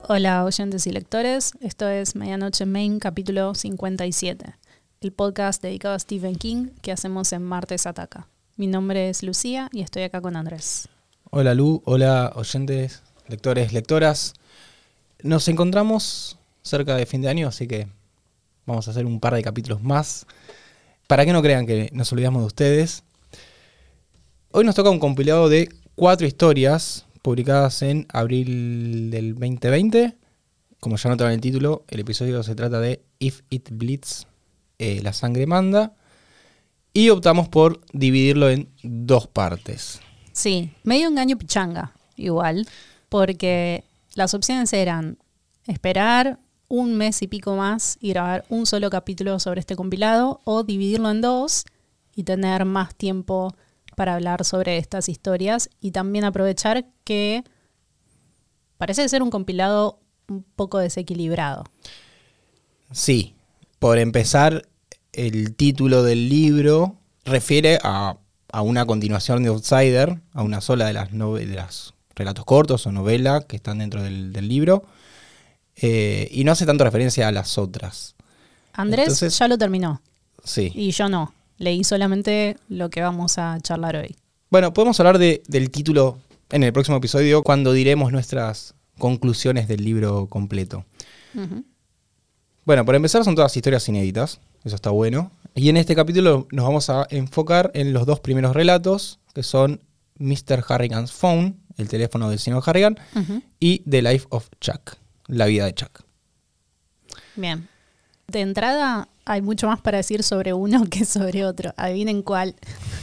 Hola oyentes y lectores, esto es Medianoche Main, capítulo 57, el podcast dedicado a Stephen King que hacemos en Martes Ataca. Mi nombre es Lucía y estoy acá con Andrés. Hola Lu, hola oyentes, lectores, lectoras. Nos encontramos cerca de fin de año, así que vamos a hacer un par de capítulos más. Para que no crean que nos olvidamos de ustedes. Hoy nos toca un compilado de 4 historias publicadas en abril del 2020. Como ya notaron en el título, el episodio se trata de If It Bleeds, la sangre manda. Y optamos por dividirlo en 2 partes. Sí, medio engaño pichanga, igual, porque las opciones eran esperar un mes y pico más y grabar un solo capítulo sobre este compilado o dividirlo en 2 y tener más tiempo para hablar sobre estas historias y también aprovechar que parece ser un compilado un poco desequilibrado. Sí, por empezar, el título del libro refiere a una continuación de Outsider, a una sola de las relatos cortos o novela que están dentro del libro, y no hace tanto referencia a las otras. Andrés Entonces, ya lo terminó. Sí. Y yo no. Leí solamente lo que vamos a charlar hoy. Bueno, podemos hablar del título en el próximo episodio cuando diremos nuestras conclusiones del libro completo. Uh-huh. Bueno, por empezar son todas historias inéditas, eso está bueno. Y en este capítulo nos vamos a enfocar en los 2 primeros relatos, que son Mr. Harrigan's Phone, el teléfono del señor Harrigan, Uh-huh. y The Life of Chuck, la vida de Chuck. Bien. De entrada, hay mucho más para decir sobre uno que sobre otro. Adivinen cuál.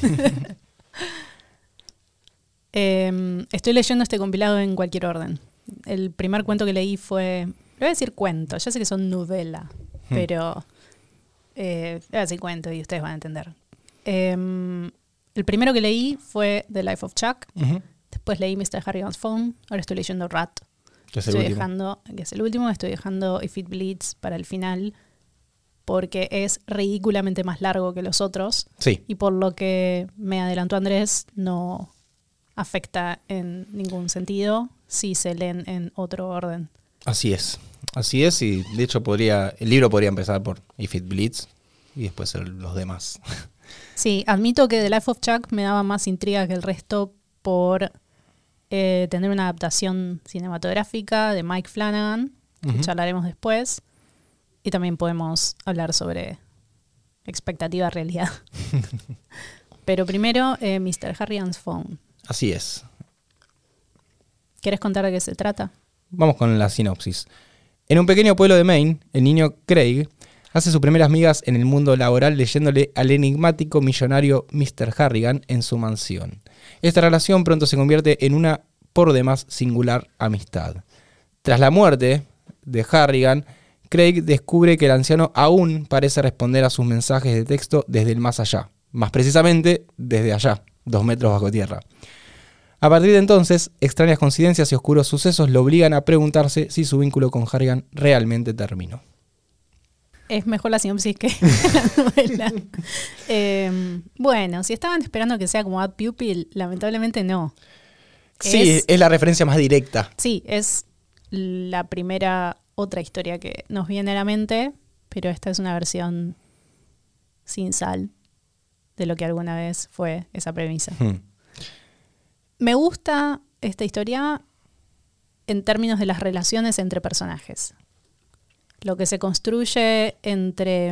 Estoy leyendo este compilado en cualquier orden. El primer cuento que leí fue... Le voy a decir cuento, ya sé que son novela, pero... le voy a decir cuento y ustedes van a entender. El primero que leí fue The Life of Chuck. Uh-huh. Después leí Mr. Harrigan's Phone. Ahora estoy leyendo Rat. Que es el último. Que es el último. Estoy dejando If It Bleeds para el final porque es ridículamente más largo que los otros. Sí. Y por lo que me adelantó Andrés, no afecta en ningún sentido si se leen en otro orden. Así es, y de hecho el libro podría empezar por If It Bleeds y después los demás. Sí, admito que The Life of Chuck me daba más intriga que el resto por tener una adaptación cinematográfica de Mike Flanagan, que Uh-huh. charlaremos después, y también podemos hablar sobre expectativa realidad. Pero primero, Mr. Harrigan's Phone. Así es. ¿Querés contar de qué se trata? Vamos con la sinopsis. En un pequeño pueblo de Maine, el niño Craig hace sus primeras migas en el mundo laboral leyéndole al enigmático millonario Mr. Harrigan en su mansión. Esta relación pronto se convierte en una por demás singular amistad. Tras la muerte de Harrigan, Craig descubre que el anciano aún parece responder a sus mensajes de texto desde el más allá, más precisamente desde allá, 2 metros bajo tierra. A partir de entonces, extrañas coincidencias y oscuros sucesos lo obligan a preguntarse si su vínculo con Harrigan realmente terminó. Es mejor la sinopsis que la novela. Bueno, si estaban esperando que sea como Ad Pupil, lamentablemente no. Sí, es la referencia más directa. Sí, es la primera otra historia que nos viene a la mente, pero esta es una versión sin sal de lo que alguna vez fue esa premisa. Me gusta esta historia en términos de las relaciones entre personajes. Lo que se construye entre...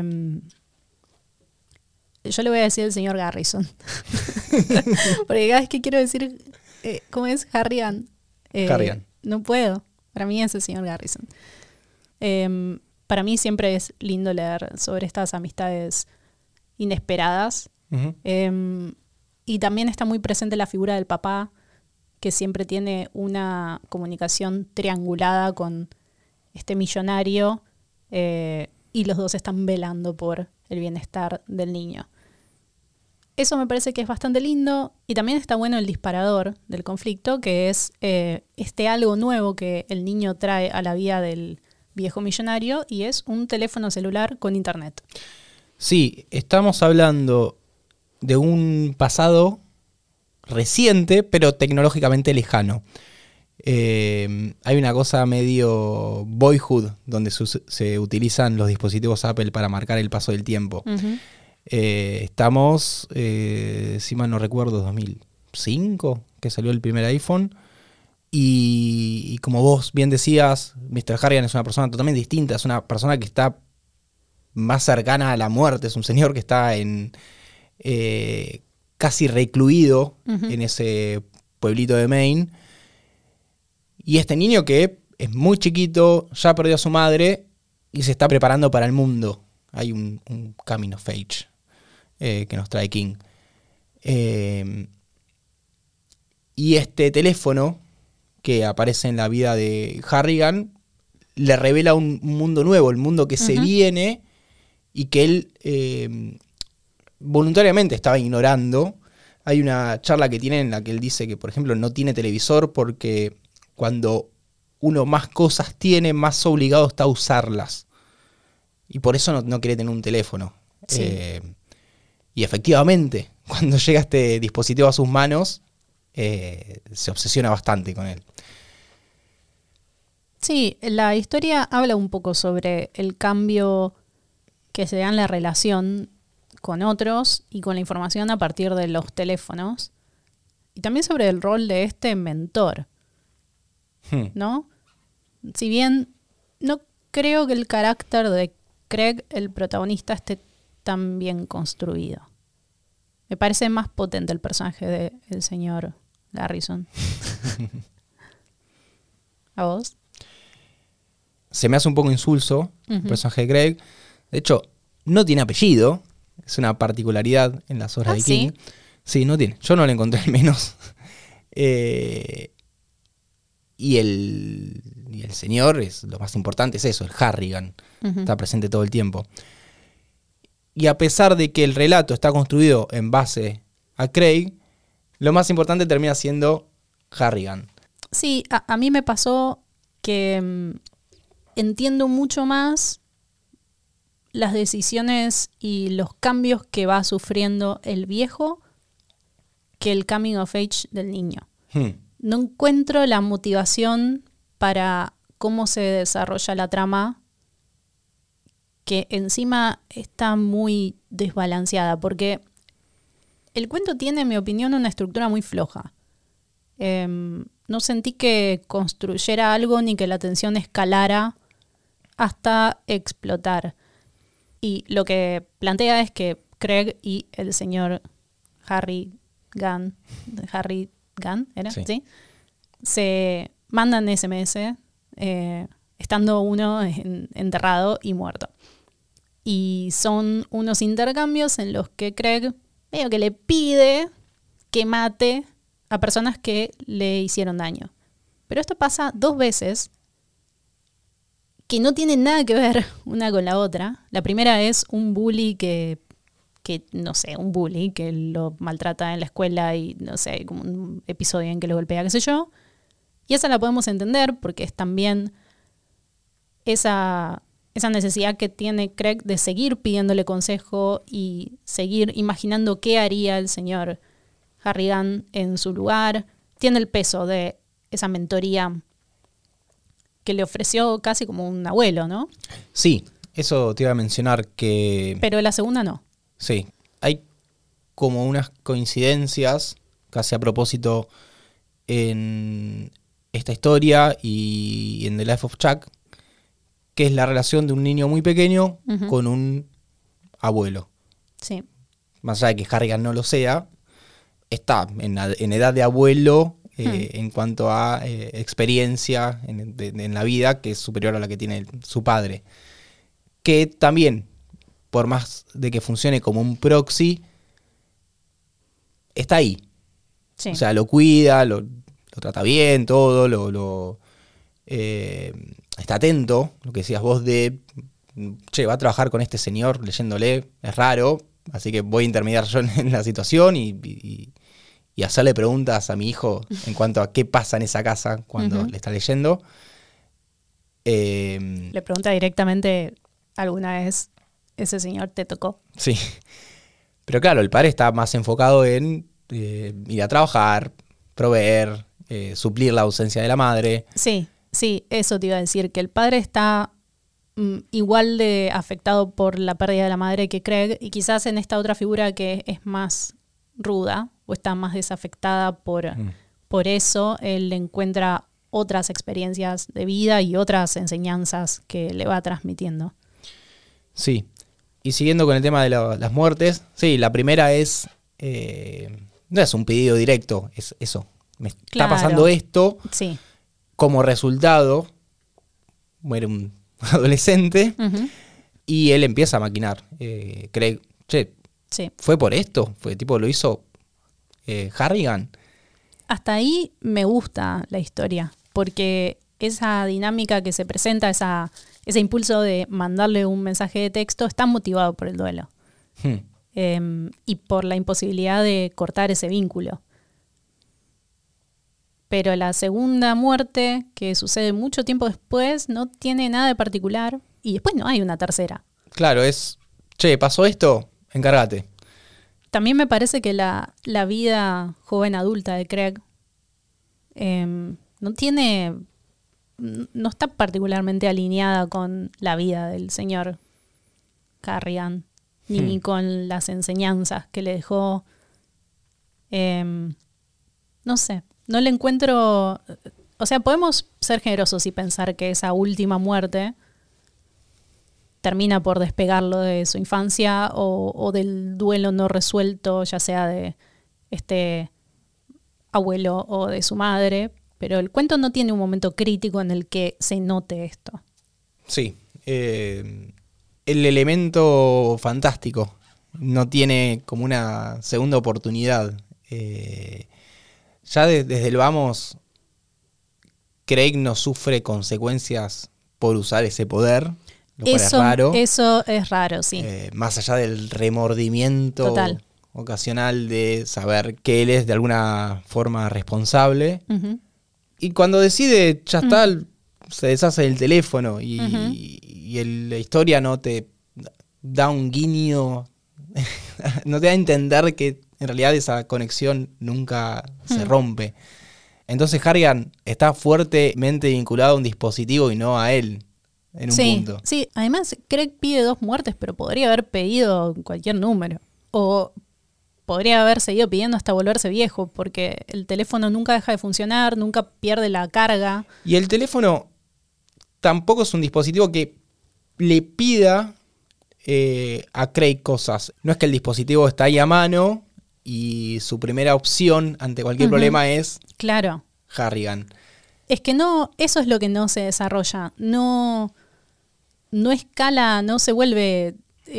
Yo le voy a decir el señor Garrison. Porque cada vez que quiero decir... ¿Cómo es? Harrigan. Harrigan. No puedo. Para mí es el señor Garrison. Para mí siempre es lindo leer sobre estas amistades inesperadas. Uh-huh. Y también está muy presente la figura del papá, que siempre tiene una comunicación triangulada con este millonario, y los dos están velando por el bienestar del niño. Eso me parece que es bastante lindo, y también está bueno el disparador del conflicto, que es este algo nuevo que el niño trae a la vida del viejo millonario, y es un teléfono celular con internet. Sí, estamos hablando de un pasado reciente, pero tecnológicamente lejano. Hay una cosa medio Boyhood, donde se utilizan los dispositivos Apple para marcar el paso del tiempo. Ujú. Estamos, si mal no recuerdo, 2005, que salió el primer iPhone. Y como vos bien decías, Mr. Harrigan es una persona totalmente distinta. Es una persona que está más cercana a la muerte. Es un señor que está casi recluido en ese pueblito de Maine. Y este niño que es muy chiquito, ya perdió a su madre y se está preparando para el mundo. Hay un coming of age que nos trae King. Y este teléfono que aparece en la vida de Harrigan le revela un mundo nuevo, el mundo que se viene y que él voluntariamente estaba ignorando. Hay una charla que tiene en la que él dice que, por ejemplo, no tiene televisor porque cuando uno más cosas tiene, más obligado está a usarlas. Y por eso no quiere tener un teléfono. Sí. Y efectivamente, cuando llega este dispositivo a sus manos, se obsesiona bastante con él. Sí, la historia habla un poco sobre el cambio que se da en la relación con otros y con la información a partir de los teléfonos. Y también sobre el rol de este mentor, ¿no? Si bien no creo que el carácter de Craig, el protagonista, esté tan bien construido. Me parece más potente el personaje del señor Garrison. ¿A vos? Se me hace un poco insulso el personaje de Craig. De hecho, no tiene apellido. Es una particularidad en las obras de King. ¿Sí? Sí, no tiene. Yo no le encontré al menos. Y el señor, lo más importante es eso, el Harrigan. Está presente todo el tiempo. Y a pesar de que el relato está construido en base a Craig, lo más importante termina siendo Harrigan. Sí, a mí me pasó que entiendo mucho más las decisiones y los cambios que va sufriendo el viejo que el coming of age del niño. No encuentro la motivación para cómo se desarrolla la trama, que encima está muy desbalanceada, porque el cuento tiene, en mi opinión, una estructura muy floja. No sentí que construyera algo ni que la tensión escalara hasta explotar. Y lo que plantea es que Craig y el señor Harrigan, ¿era? Sí. Se mandan SMS estando uno enterrado y muerto. Y son unos intercambios en los que Craig medio que le pide que mate a personas que le hicieron daño. Pero esto pasa 2 veces que no tienen nada que ver una con la otra. La primera es un bully que no sé, un bully que lo maltrata en la escuela y no sé, como un episodio en que lo golpea, qué sé yo. Y esa la podemos entender porque es también esa necesidad que tiene Craig de seguir pidiéndole consejo y seguir imaginando qué haría el señor Harrigan en su lugar. Tiene el peso de esa mentoría que le ofreció casi como un abuelo, ¿no? Sí, eso te iba a mencionar que... Pero la segunda no. Sí, hay como unas coincidencias, casi a propósito, en esta historia y en The Life of Chuck, que es la relación de un niño muy pequeño con un abuelo. Sí. Más allá de que Harrigan no lo sea, está en edad de abuelo en cuanto a experiencia en la vida, que es superior a la que tiene su padre. Que también, por más de que funcione como un proxy, está ahí. Sí. O sea, lo cuida, lo trata bien, todo, está atento, lo que decías vos de, che, va a trabajar con este señor leyéndole, es raro, así que voy a intermediar yo en la situación y hacerle preguntas a mi hijo en cuanto a qué pasa en esa casa cuando le está leyendo. Le pregunta directamente, ¿alguna vez ese señor te tocó? Sí. Pero claro, el padre está más enfocado en ir a trabajar, proveer suplir la ausencia de la madre. Sí, eso te iba a decir, que el padre está igual de afectado por la pérdida de la madre que Craig, y quizás en esta otra figura que es más ruda o está más desafectada por eso, él encuentra otras experiencias de vida y otras enseñanzas que le va transmitiendo. Sí, y siguiendo con el tema de las muertes, sí, la primera es, no es un pedido directo, es eso, me está pasando esto, sí. Como resultado, muere un adolescente, y él empieza a maquinar, cree, sí. ¿Fue por esto? ¿Fue tipo, lo hizo Harrigan? Hasta ahí me gusta la historia, porque esa dinámica que se presenta, ese impulso de mandarle un mensaje de texto, está motivado por el duelo. Y por la imposibilidad de cortar ese vínculo. Pero la segunda muerte, que sucede mucho tiempo después, no tiene nada de particular, y después no hay una tercera. Claro, pasó esto, encárgate. También me parece que la vida joven adulta de Craig no está particularmente alineada con la vida del señor Harrigan, ni con las enseñanzas que le dejó. No sé, no le encuentro... O sea, podemos ser generosos y pensar que esa última muerte termina por despegarlo de su infancia o del duelo no resuelto, ya sea de este abuelo o de su madre, pero el cuento no tiene un momento crítico en el que se note esto. Sí, el elemento fantástico no tiene como una segunda oportunidad. Ya desde el vamos, Craig no sufre consecuencias por usar ese poder. Lo cual es raro. Eso es raro, sí. Más allá del remordimiento total ocasional de saber que él es de alguna forma responsable. Y cuando decide, ya está, se deshace del teléfono y la historia no te da un guiño, no te da a entender que en realidad esa conexión nunca se rompe. Entonces Harrigan está fuertemente vinculado a un dispositivo y no a él. En un punto. Sí, además Craig pide 2 muertes, pero podría haber pedido cualquier número. O podría haber seguido pidiendo hasta volverse viejo, porque el teléfono nunca deja de funcionar, nunca pierde la carga. Y el teléfono tampoco es un dispositivo que le pida a Craig cosas. No es que el dispositivo está ahí a mano y su primera opción ante cualquier problema es Harrigan. Es que no, eso es lo que no se desarrolla. No escala, no se vuelve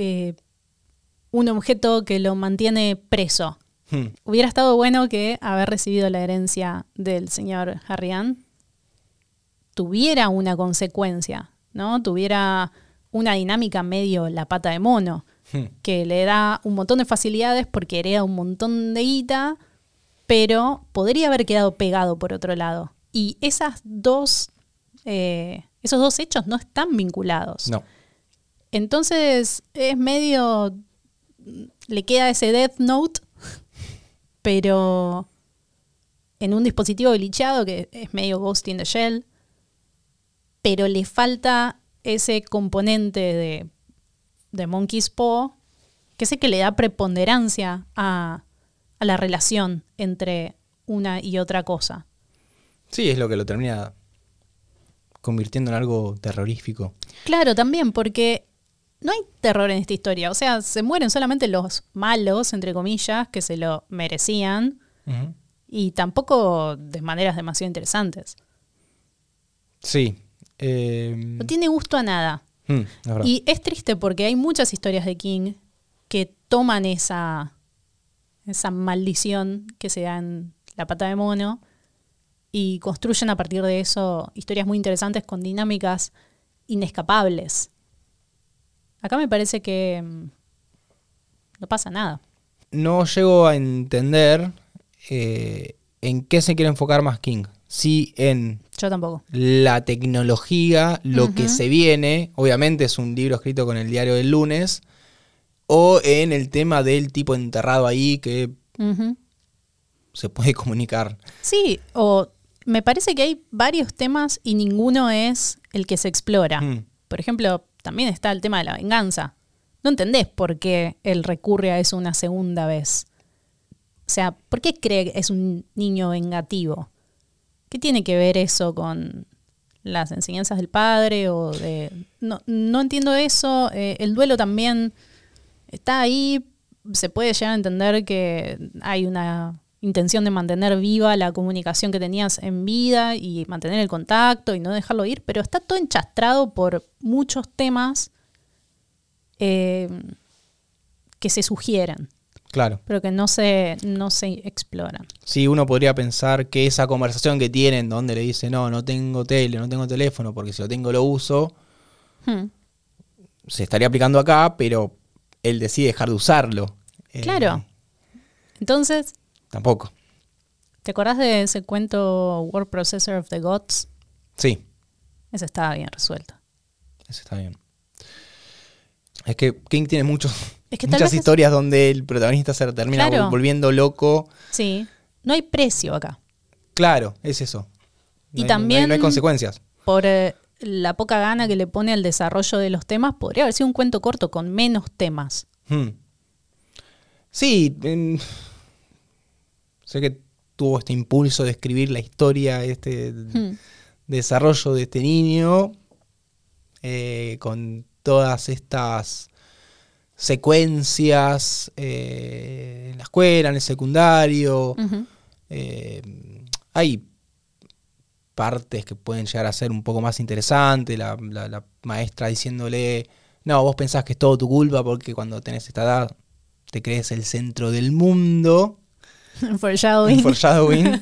un objeto que lo mantiene preso. Hubiera estado bueno que haber recibido la herencia del señor Harrigan tuviera una consecuencia, ¿no? Tuviera una dinámica medio la pata de mono, que le da un montón de facilidades porque hereda un montón de guita, pero podría haber quedado pegado por otro lado. Y esos dos hechos no están vinculados. No. Entonces es medio... Le queda ese Death Note, pero en un dispositivo glitchado que es medio Ghost in the Shell, pero le falta ese componente de Monkey's Paw, que sé que le da preponderancia a la relación entre una y otra cosa. Sí, es lo que lo termina convirtiendo en algo terrorífico. Claro, también, porque no hay terror en esta historia. O sea, se mueren solamente los malos, entre comillas, que se lo merecían, y tampoco de maneras demasiado interesantes. Sí. No tiene gusto a nada. Es verdad. Y es triste porque hay muchas historias de King que toman esa maldición que se da en La pata de mono y construyen a partir de eso historias muy interesantes con dinámicas inescapables. Acá me parece que no pasa nada. No llego a entender en qué se quiere enfocar más King. Sí, en Yo tampoco. la tecnología, lo que se viene, obviamente es un libro escrito con el diario del lunes, o en el tema del tipo enterrado ahí que se puede comunicar. Sí, o me parece que hay varios temas y ninguno es el que se explora. Por ejemplo, también está el tema de la venganza. No entendés por qué él recurre a eso una segunda vez. O sea, ¿por qué cree que es un niño vengativo? ¿Qué tiene que ver eso con las enseñanzas del padre? No entiendo eso. El duelo también está ahí. Se puede llegar a entender que hay una intención de mantener viva la comunicación que tenías en vida y mantener el contacto y no dejarlo ir, pero está todo enchastrado por muchos temas que se sugieren. Claro. Pero que no se exploran. Sí, uno podría pensar que esa conversación que tienen donde le dice no tengo tele, no tengo teléfono, porque si lo tengo lo uso, se estaría aplicando acá, pero él decide dejar de usarlo. Claro. Entonces... Tampoco. ¿Te acordás de ese cuento Word Processor of the Gods? Sí. Ese estaba bien resuelto. Ese está bien. Es que King tiene muchas vez historias donde el protagonista se termina volviendo loco. Sí. No hay precio acá. Claro, es eso. Y también no hay consecuencias. Por la poca gana que le pone al desarrollo de los temas, podría haber sido un cuento corto con menos temas. Sí, sé que tuvo este impulso de escribir la historia, este desarrollo de este niño, con todas estas secuencias en la escuela, en el secundario. Hay partes que pueden llegar a ser un poco más interesantes, la maestra diciéndole, no, vos pensás que es todo tu culpa porque cuando tenés esta edad te crees el centro del mundo. Foreshadowing.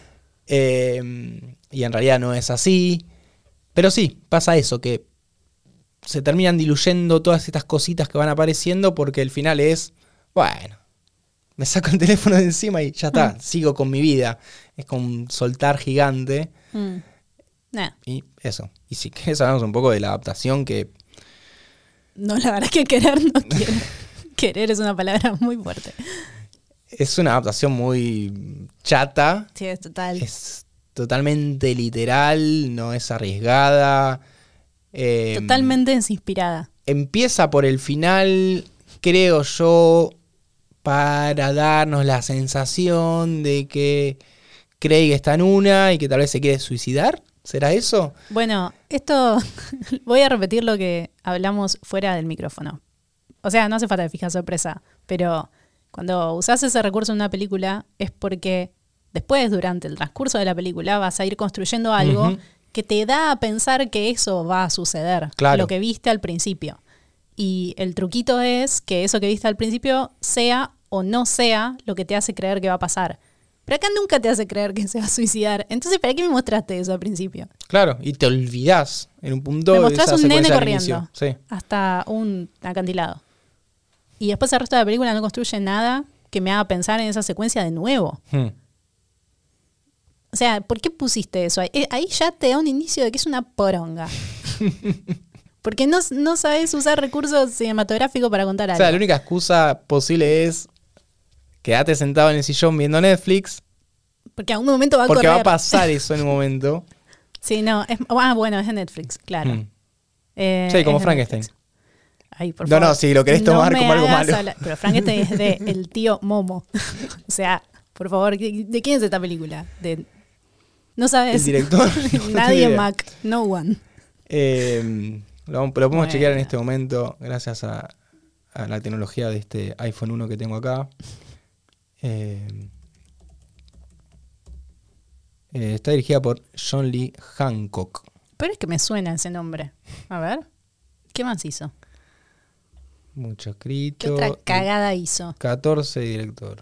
Y en realidad no es así. Pero sí, pasa eso, que se terminan diluyendo todas estas cositas que van apareciendo porque el final es, bueno, me saco el teléfono de encima y ya está, sigo con mi vida. Es como un soltar gigante. Y eso. Y si querés hablamos un poco de la adaptación que... No, la verdad es que querer no quiero. Querer es una palabra muy fuerte. Es una adaptación muy chata. Sí, es total. Es totalmente literal, no es arriesgada. Totalmente desinspirada. Empieza por el final, creo yo, para darnos la sensación de que Craig está en una y que tal vez se quiere suicidar. ¿Será eso? Bueno, esto voy a repetir lo que hablamos fuera del micrófono. O sea, no hace falta que fijas sorpresa, pero cuando usás ese recurso en una película es porque después, durante el transcurso de la película, vas a ir construyendo algo que te da a pensar que eso va a suceder, claro, lo que viste al principio. Y el truquito es que eso que viste al principio sea o no sea lo que te hace creer que va a pasar. Pero acá nunca te hace creer que se va a suicidar. Entonces, ¿para qué me mostraste eso al principio? Claro, y te olvidás en un punto me mostrás de esa un nene corriendo hasta un acantilado. Y después el resto de la película no construye nada que me haga pensar en esa secuencia de nuevo. O sea, ¿por qué pusiste eso ahí? Ahí ya te da un indicio de que es una poronga. Porque no sabes usar recursos cinematográficos para contar algo. O sea, la única excusa posible es quedate sentado en el sillón viendo Netflix. Porque a un momento va a correr. Porque va a pasar eso en un momento. Sí, no. Bueno, es de Netflix, claro. Sí, como Frankenstein. Ay, por favor. No, si lo querés tomar como algo malo. Pero Frankenstein es de el tío Momo. O sea, por favor, ¿de quién es esta película? No sabes. El director. Nadie, Mac. No one. Lo podemos chequear en este momento gracias a la tecnología de este iPhone 1 que tengo acá. Está dirigida por John Lee Hancock. Pero es que me suena ese nombre. A ver. ¿Qué más hizo? Mucho escrito. ¿Qué otra cagada hizo? 14 director.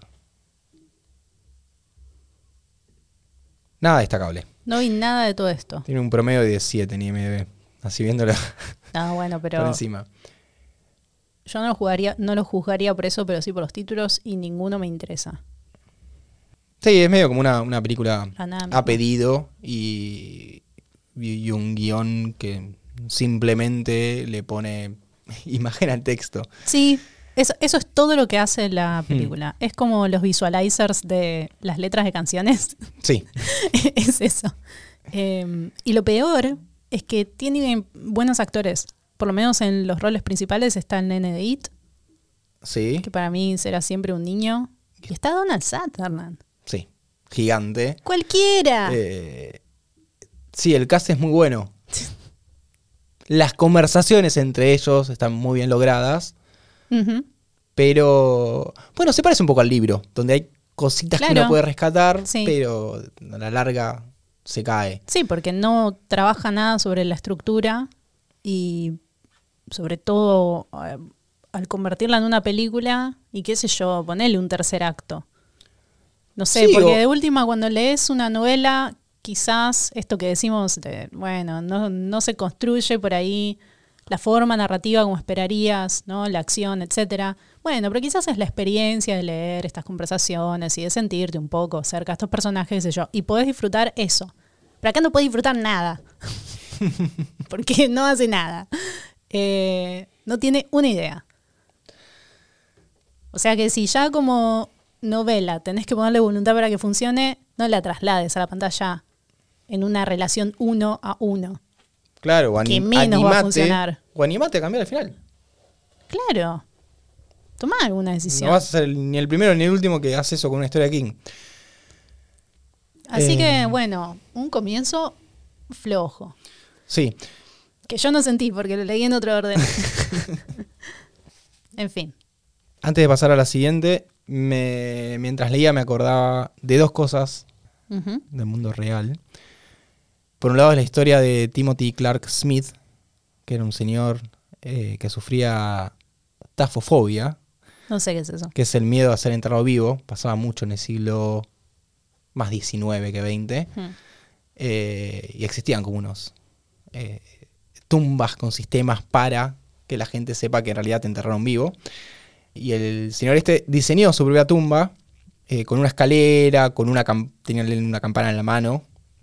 Nada destacable. No vi nada de todo esto. Tiene un promedio de 17 en IMDb. Así viéndola bueno, pero por encima. Yo no lo juzgaría por eso, pero sí por los títulos y ninguno me interesa. Sí, es medio como una película a pedido y un guión que simplemente le pone imagen al texto. Sí, Eso es todo lo que hace la película. Es como los visualizers de las letras de canciones. Sí. Es eso. Y lo peor es que tiene buenos actores. Por lo menos en los roles principales está el nene de It, Sí. que para mí será siempre un niño. Y está Donald Sutherland. Sí. Gigante. ¡Cualquiera! Sí, el cast es muy bueno. Las conversaciones entre ellos están muy bien logradas. Ujú. Pero, bueno, se parece un poco al libro, donde hay cositas que Claro. uno puede rescatar, Sí. pero a la larga se cae. Sí, porque no trabaja nada sobre la estructura y sobre todo al convertirla en una película y qué sé yo, ponerle un tercer acto. No sé, Sí, porque o- de última cuando lees una novela, quizás esto que decimos, bueno, no se construye por ahí la forma narrativa como esperarías, ¿no? La acción, etcétera. Bueno, pero quizás es la experiencia de leer estas conversaciones y de sentirte un poco cerca de estos personajes, qué sé yo, y podés disfrutar eso. Pero acá no podés disfrutar nada. Porque no hace nada. No tiene una idea. O sea que si ya como novela tenés que ponerle voluntad para que funcione, no la traslades a la pantalla en una relación 1 a 1. Claro, o Que menos va a funcionar. O animate a cambiar al final. Claro. Tomá alguna decisión. No vas a ser ni el primero ni el último que hace eso con una historia de King. Así que, bueno, un comienzo flojo. Sí. Que yo no sentí porque lo leí en otro orden. En fin. Antes de pasar a la siguiente, mientras leía me acordaba de dos cosas Ujú. del mundo real. Por un lado es la historia de Timothy Clark Smith, que era un señor que sufría tafofobia, No sé qué es eso. que es el miedo a ser enterrado vivo. Pasaba mucho en el siglo más 19 que 20. Ujú. Y existían como unos tumbas con sistemas para que la gente sepa que en realidad te enterraron vivo. Y el señor este diseñó su propia tumba con una escalera, con tenía una campana en la mano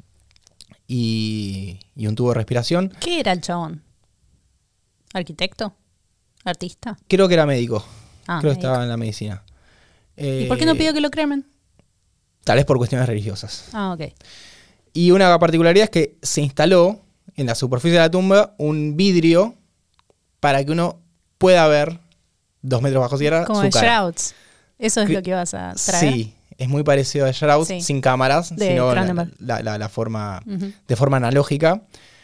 y un tubo de respiración. ¿Qué era el chabón? ¿Arquitecto? ¿Artista? Creo que era médico. Ah, Creo que médico. estaba en la medicina. ¿Y por qué no pidió que lo cremen? Tal vez por cuestiones religiosas. Ah, ok. Y una particularidad es que se instaló en la superficie de la tumba un vidrio para que uno pueda ver 2 metros bajo tierra Como su de cara. Shrouds. Eso es Que- lo que vas a traer. Sí, es muy parecido a Shroud, Sí. sin cámaras, De sino Cronenberg. la forma, Ujú. de forma analógica.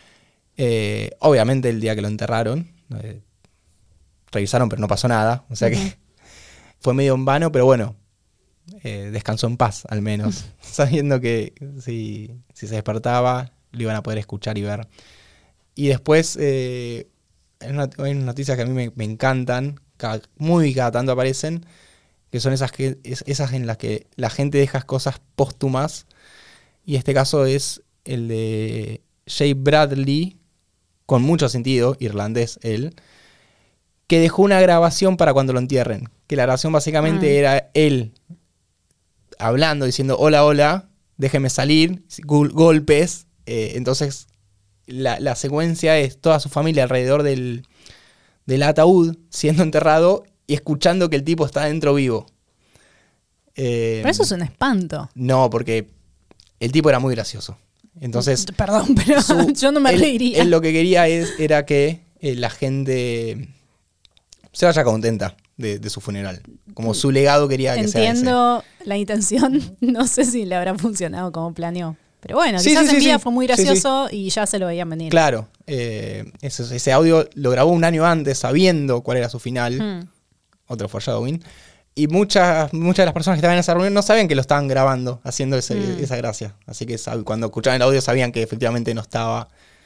Obviamente el día que lo enterraron, revisaron pero no pasó nada, o sea Ujú. que fue medio en vano, pero bueno, descansó en paz al menos, sabiendo que si se despertaba lo iban a poder escuchar y ver. Y después hay unas noticias que a mí me encantan, cada tanto aparecen, que son esas en las que la gente deja cosas póstumas. Y este caso es el de Jay Bradley, con mucho sentido, irlandés él, que dejó una grabación para cuando lo entierren. Que la grabación básicamente era él hablando, diciendo hola, hola, déjeme salir, golpes. Entonces la secuencia es toda su familia alrededor del ataúd siendo enterrado y escuchando que el tipo está adentro vivo. Pero eso es un espanto. No, porque el tipo era muy gracioso. Entonces, Perdón, pero yo no me él, reiría. él lo que quería era que la gente se vaya contenta de su funeral. Como su legado quería que sea ese. Entiendo la intención. No sé si le habrá funcionado como planeó. Pero bueno, Sí, quizás sí, en sí, vida sí. fue muy Sí, sí. gracioso y ya se lo veían venir. Claro, ese audio lo grabó un año antes sabiendo cuál era su final. Hmm. Otro foreshadowing. Y muchas de las personas que estaban en esa reunión no sabían que lo estaban grabando, haciendo esa gracia. Así que cuando escuchaban el audio sabían que efectivamente no estaba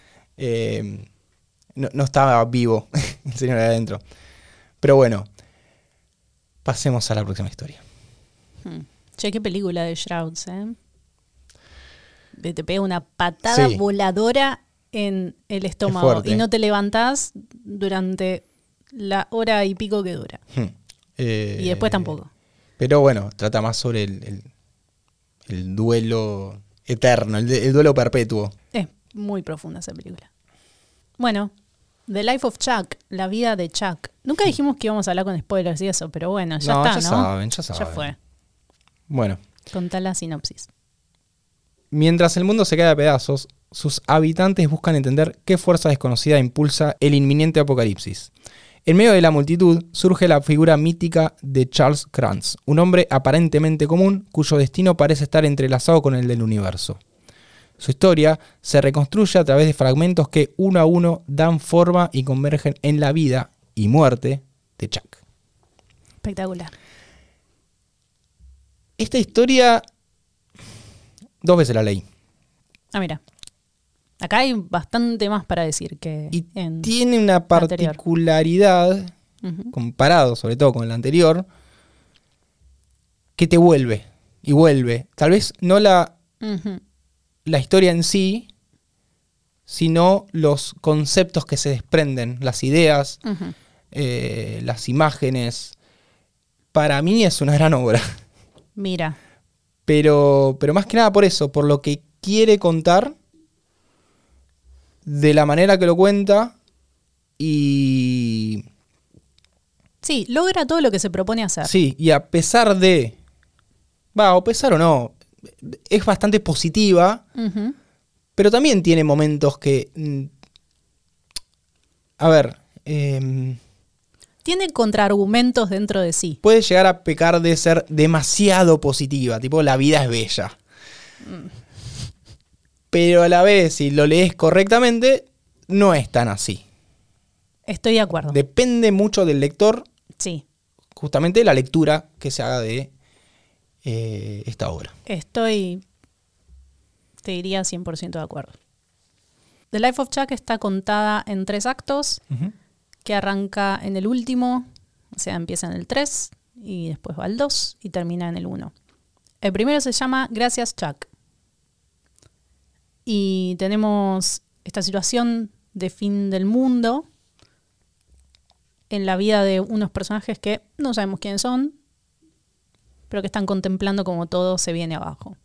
no estaba vivo el señor de adentro. Pero bueno, pasemos a la próxima historia. Che, qué película de Shrouds, ¿eh? Te pega una patada Sí. voladora en el estómago fuerte. y no te levantás durante la hora y pico que dura. Y después tampoco. Pero bueno, trata más sobre el duelo eterno, el duelo perpetuo. Es muy profunda esa película. Bueno, The Life of Chuck, la vida de Chuck. Nunca dijimos que íbamos a hablar con spoilers y eso, pero bueno, ya está, ¿no? Ya saben. Ya fue. Bueno. Contá la sinopsis. Mientras el mundo se cae a pedazos, sus habitantes buscan entender qué fuerza desconocida impulsa el inminente apocalipsis. En medio de la multitud surge la figura mítica de Charles Krantz, un hombre aparentemente común cuyo destino parece estar entrelazado con el del universo. Su historia se reconstruye a través de fragmentos que uno a uno dan forma y convergen en la vida y muerte de Chuck. Espectacular. Esta historia 2 veces la leí. Ah, mira. Acá hay bastante más para decir que y en tiene una particularidad, comparado sobre todo con el anterior, que te vuelve y vuelve. Tal vez no la historia en sí, sino los conceptos que se desprenden, las ideas, las imágenes. Para mí es una gran obra. Mira. Pero más que nada por eso, por lo que quiere contar, de la manera que lo cuenta y... Sí, logra todo lo que se propone hacer. Sí, y a pesar de... o pesar o no, es bastante positiva, pero también tiene momentos que... tiene contraargumentos dentro de sí. Puede llegar a pecar de ser demasiado positiva, tipo la vida es bella. Pero a la vez, si lo lees correctamente, no es tan así. Estoy de acuerdo. Depende mucho del lector, sí, justamente la lectura que se haga de esta obra. Te diría 100% de acuerdo. The Life of Chuck está contada en 3 actos, que arranca en el último, o sea, empieza en el 3, y después va al 2, y termina en el 1. El primero se llama Gracias, Chuck. Y tenemos esta situación de fin del mundo en la vida de unos personajes que no sabemos quiénes son, pero que están contemplando cómo todo se viene abajo.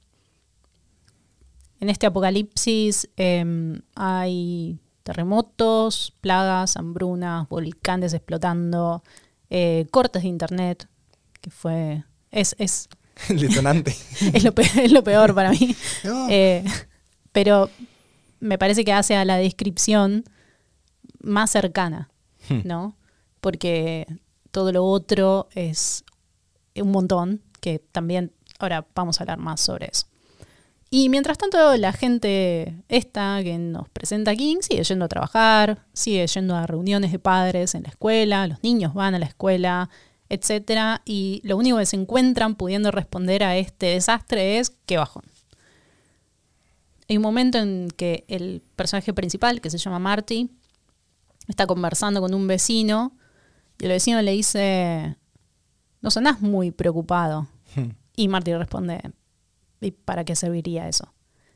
En este apocalipsis hay terremotos, plagas, hambrunas, volcanes explotando, cortes de internet, que es el detonante. es lo peor para mí. No. Pero me parece que hace a la descripción más cercana, ¿no? Porque todo lo otro es un montón, que también ahora vamos a hablar más sobre eso. Y mientras tanto, la gente esta que nos presenta aquí sigue yendo a trabajar, sigue yendo a reuniones de padres en la escuela, los niños van a la escuela, etc. Y lo único que se encuentran pudiendo responder a este desastre es qué bajón. Hay un momento en que el personaje principal, que se llama Marty, está conversando con un vecino y el vecino le dice, no sonás muy preocupado. Y Marty responde, ¿y para qué serviría eso?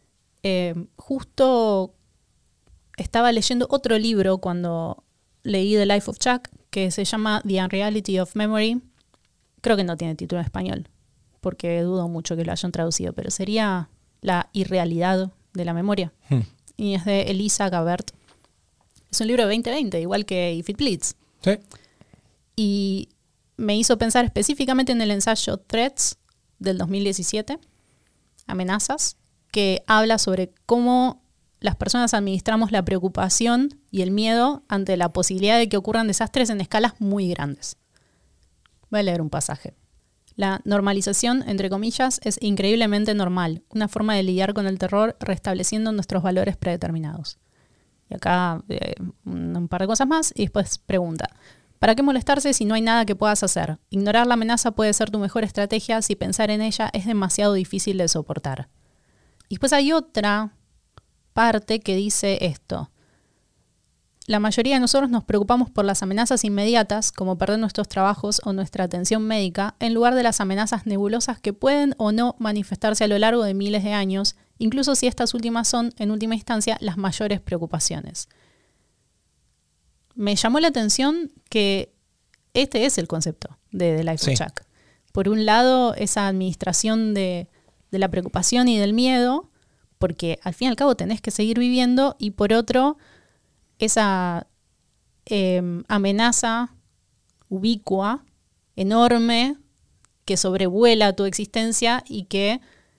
Justo estaba leyendo otro libro cuando leí The Life of Chuck, que se llama The Unreality of Memory. Creo que no tiene título en español, porque dudo mucho que lo hayan traducido, pero sería La irrealidad de la memoria. Y es de Elisa Gabert. Es un libro de 2020, igual que If It Bleeds. Sí. Y me hizo pensar específicamente en el ensayo Threats del 2017, Amenazas, que habla sobre cómo las personas administramos la preocupación y el miedo ante la posibilidad de que ocurran desastres en escalas muy grandes. Voy a leer un pasaje. La normalización, entre comillas, es increíblemente normal, una forma de lidiar con el terror restableciendo nuestros valores predeterminados. Y acá un par de cosas más y después pregunta. ¿Para qué molestarse si no hay nada que puedas hacer? Ignorar la amenaza puede ser tu mejor estrategia si pensar en ella es demasiado difícil de soportar. Y después hay otra parte que dice esto. La mayoría de nosotros nos preocupamos por las amenazas inmediatas, como perder nuestros trabajos o nuestra atención médica, en lugar de las amenazas nebulosas que pueden o no manifestarse a lo largo de miles de años, incluso si estas últimas son, en última instancia, las mayores preocupaciones. Me llamó la atención que este es el concepto de The Life of Chuck. Por un lado, esa administración de la preocupación y del miedo, porque al fin y al cabo tenés que seguir viviendo, y por otro, esa amenaza ubicua, enorme, que sobrevuela tu existencia y que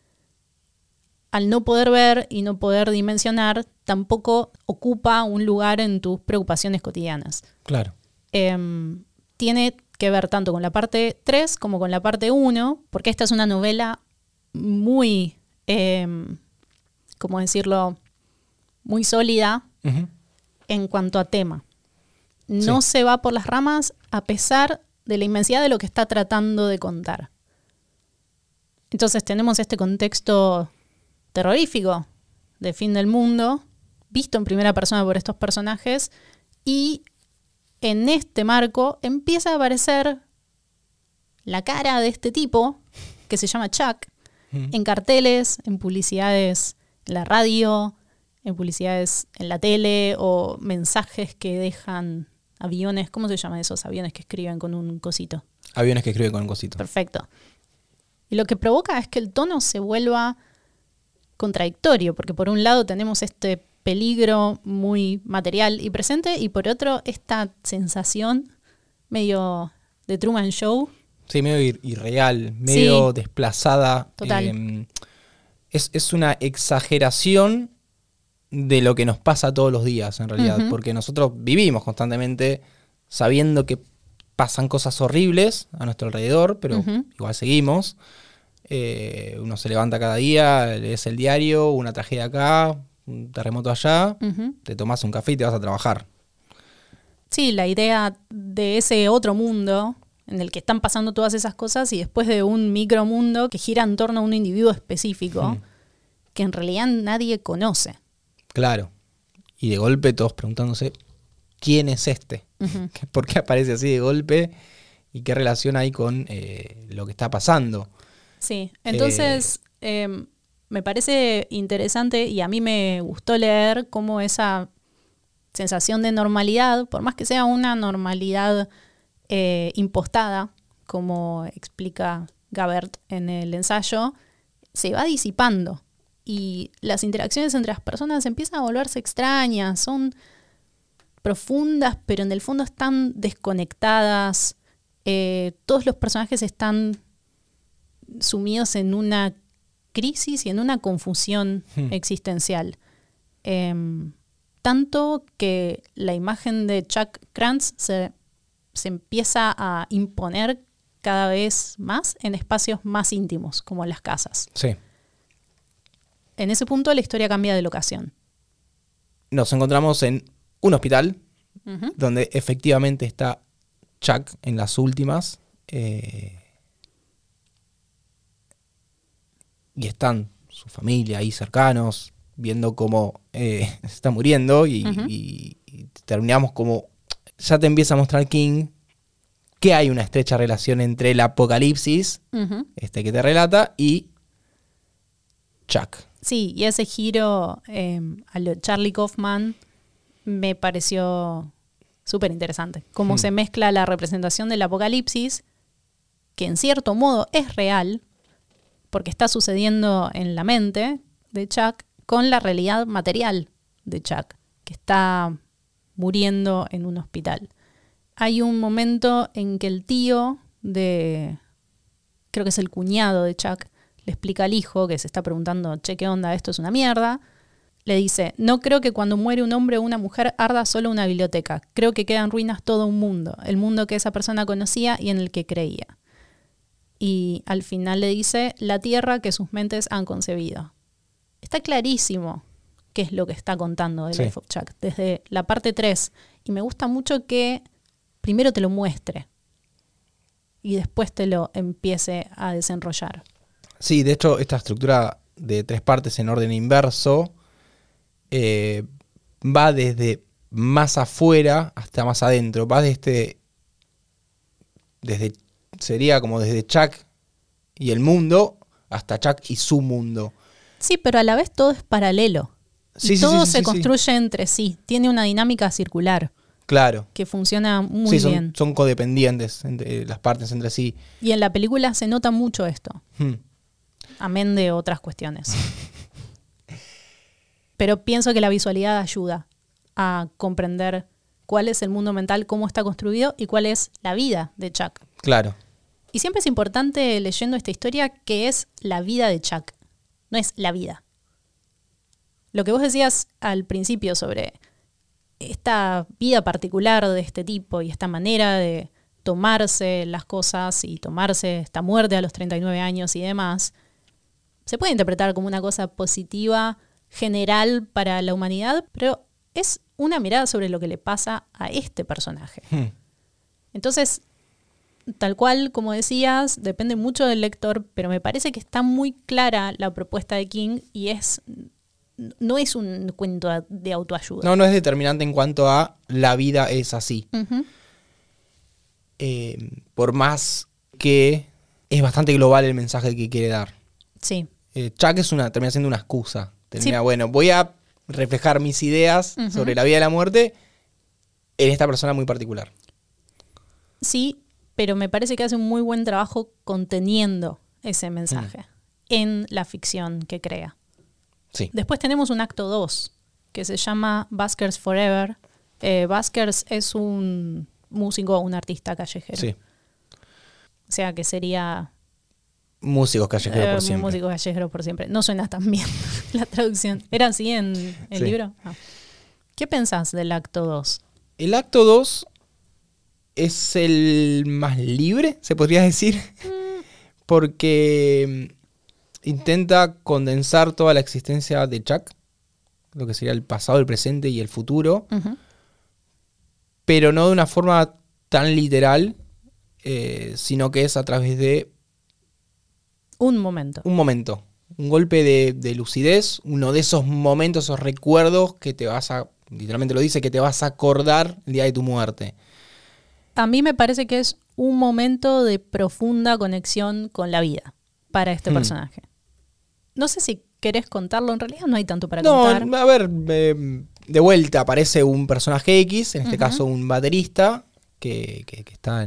al no poder ver y no poder dimensionar, tampoco ocupa un lugar en tus preocupaciones cotidianas. Claro. Tiene que ver tanto con la parte 3 como con la parte 1, porque esta es una novela muy, ¿cómo decirlo?, muy sólida en cuanto a tema. No se va por las ramas a pesar de la inmensidad de lo que está tratando de contar. Entonces tenemos este contexto terrorífico de fin del mundo, visto en primera persona por estos personajes, y en este marco empieza a aparecer la cara de este tipo, que se llama Chuck, en carteles, en publicidades en la radio, en publicidades en la tele, o mensajes que dejan aviones. ¿Cómo se llaman esos aviones que escriben con un cosito? Aviones que escriben con un cosito. Perfecto. Y lo que provoca es que el tono se vuelva contradictorio, porque por un lado tenemos este peligro muy material y presente, y por otro esta sensación medio de Truman Show. Sí, medio irreal, medio desplazada. Total. Es una exageración de lo que nos pasa todos los días, en realidad, porque nosotros vivimos constantemente sabiendo que pasan cosas horribles a nuestro alrededor, pero igual seguimos. Uno se levanta cada día, lees el diario, una tragedia acá, un terremoto allá, te tomás un café y te vas a trabajar. Sí, la idea de ese otro mundo en el que están pasando todas esas cosas y después de un micromundo que gira en torno a un individuo específico que en realidad nadie conoce. Claro. Y de golpe todos preguntándose, ¿quién es este? ¿Por qué aparece así de golpe? ¿Y qué relación hay con lo que está pasando? Sí, entonces me parece interesante y a mí me gustó leer cómo esa sensación de normalidad, por más que sea una normalidad impostada, como explica Gabert en el ensayo, se va disipando. Y las interacciones entre las personas empiezan a volverse extrañas, son profundas, pero en el fondo están desconectadas. Todos los personajes están sumidos en una crisis y en una confusión existencial. Tanto que la imagen de Chuck Krantz se empieza a imponer cada vez más en espacios más íntimos, como las casas. Sí. En ese punto la historia cambia de locación. Nos encontramos en un hospital donde efectivamente está Chuck en las últimas y están su familia ahí cercanos viendo cómo se está muriendo y terminamos como ya te empieza a mostrar King que hay una estrecha relación entre el apocalipsis que te relata y Chuck. Sí, y ese giro a lo Charlie Kaufman me pareció súper interesante. Cómo se mezcla la representación del apocalipsis, que en cierto modo es real, porque está sucediendo en la mente de Chuck, con la realidad material de Chuck, que está muriendo en un hospital. Hay un momento en que el tío creo que es el cuñado de Chuck, le explica al hijo que se está preguntando, che, ¿qué onda? Esto es una mierda. Le dice, no creo que cuando muere un hombre o una mujer arda solo una biblioteca. Creo que queda en ruinas todo un mundo. El mundo que esa persona conocía y en el que creía. Y al final le dice, la tierra que sus mentes han concebido. Está clarísimo qué es lo que está contando de Life of Chuck, desde la parte 3. Y me gusta mucho que primero te lo muestre y después te lo empiece a desenrollar. Sí, de hecho, esta estructura de 3 partes en orden inverso va desde más afuera hasta más adentro. Va sería como desde Chuck y el mundo hasta Chuck y su mundo. Sí, pero a la vez todo es paralelo. Sí, y todo se sí. construye entre sí. Tiene una dinámica circular. Claro. Que funciona muy bien. Son codependientes entre las partes entre sí. Y en la película se nota mucho esto. Amén de otras cuestiones. Pero pienso que la visualidad ayuda a comprender cuál es el mundo mental, cómo está construido y cuál es la vida de Chuck. Claro. Y siempre es importante, leyendo esta historia, que es la vida de Chuck, no es la vida. Lo que vos decías al principio sobre esta vida particular de este tipo y esta manera de tomarse las cosas y tomarse esta muerte a los 39 años y demás, se puede interpretar como una cosa positiva, general para la humanidad, pero es una mirada sobre lo que le pasa a este personaje. Entonces, tal cual, como decías, depende mucho del lector, pero me parece que está muy clara la propuesta de King y no es un cuento de autoayuda. No es determinante en cuanto a la vida es así. Uh-huh. Por más que es bastante global el mensaje que quiere dar. Sí. Chuck termina siendo una excusa. Termina, Sí. bueno, voy a reflejar mis ideas Uh-huh. sobre la vida y la muerte en esta persona muy particular. Sí, pero me parece que hace un muy buen trabajo conteniendo ese mensaje en la ficción que crea. Sí. Después tenemos un acto 2 que se llama Buskers Forever. Buskers es un músico, un artista callejero. Sí. O sea que sería Músicos callejeros por siempre. músico callejero por siempre. No suena tan bien la traducción. ¿Era así en el Sí. libro? Ah. ¿Qué pensás del acto 2? El acto 2 es el más libre, se podría decir, porque intenta condensar toda la existencia de Chuck, lo que sería el pasado, el presente y el futuro, Uh-huh. pero no de una forma tan literal, sino que es a través de Un momento. un momento, un golpe de lucidez, uno de esos momentos, esos recuerdos que te vas a, literalmente lo dice, que te vas a acordar el día de tu muerte. A mí me parece que es un momento de profunda conexión con la vida para este personaje. No sé si querés contarlo, en realidad no hay tanto para contar. No, a ver, de vuelta aparece un personaje X, en este caso un baterista, que está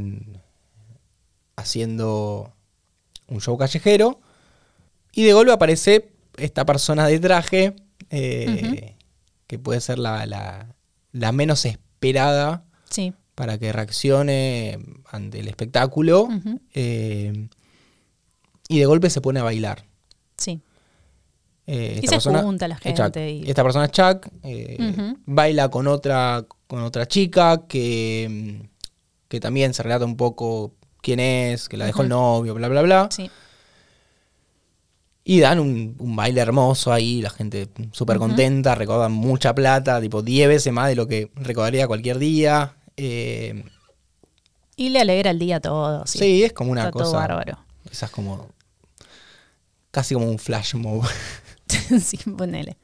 haciendo un show callejero, y de golpe aparece esta persona de traje, que puede ser la menos esperada Sí. para que reaccione ante el espectáculo, Ujú. y de golpe se pone a bailar. Sí. Esta Y se persona junta la es Chuck. gente y- Esta persona es Chuck, Ujú. baila con otra chica que también se relata un poco quién es, que la dejó el novio, bla, bla, bla. Sí. Y dan un baile hermoso ahí, la gente súper contenta, recaudan mucha plata, tipo 10 veces más de lo que recaudaría cualquier día. Y le alegra el día a todos. Sí, es como una Está todo cosa, bárbaro. quizás como, casi como un flash mob. Sí, ponele.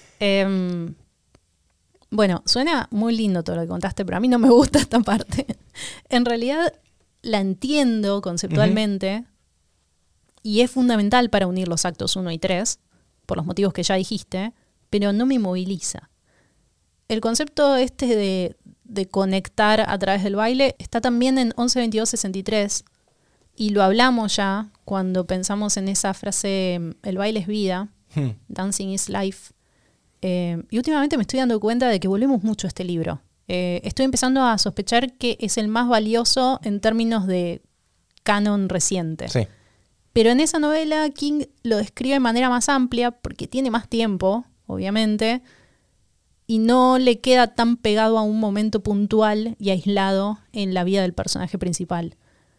Bueno, suena muy lindo todo lo que contaste, pero a mí no me gusta esta parte. En realidad la entiendo conceptualmente y es fundamental para unir los actos 1 y 3, por los motivos que ya dijiste, pero no me moviliza. El concepto de conectar a través del baile está también en 11-22-63 y lo hablamos ya cuando pensamos en esa frase, el baile es vida, Dancing is Life. Y últimamente me estoy dando cuenta de que volvemos mucho a este libro. Estoy empezando a sospechar que es el más valioso en términos de canon reciente. Sí. Pero en esa novela King lo describe de manera más amplia porque tiene más tiempo, obviamente, y no le queda tan pegado a un momento puntual y aislado en la vida del personaje principal.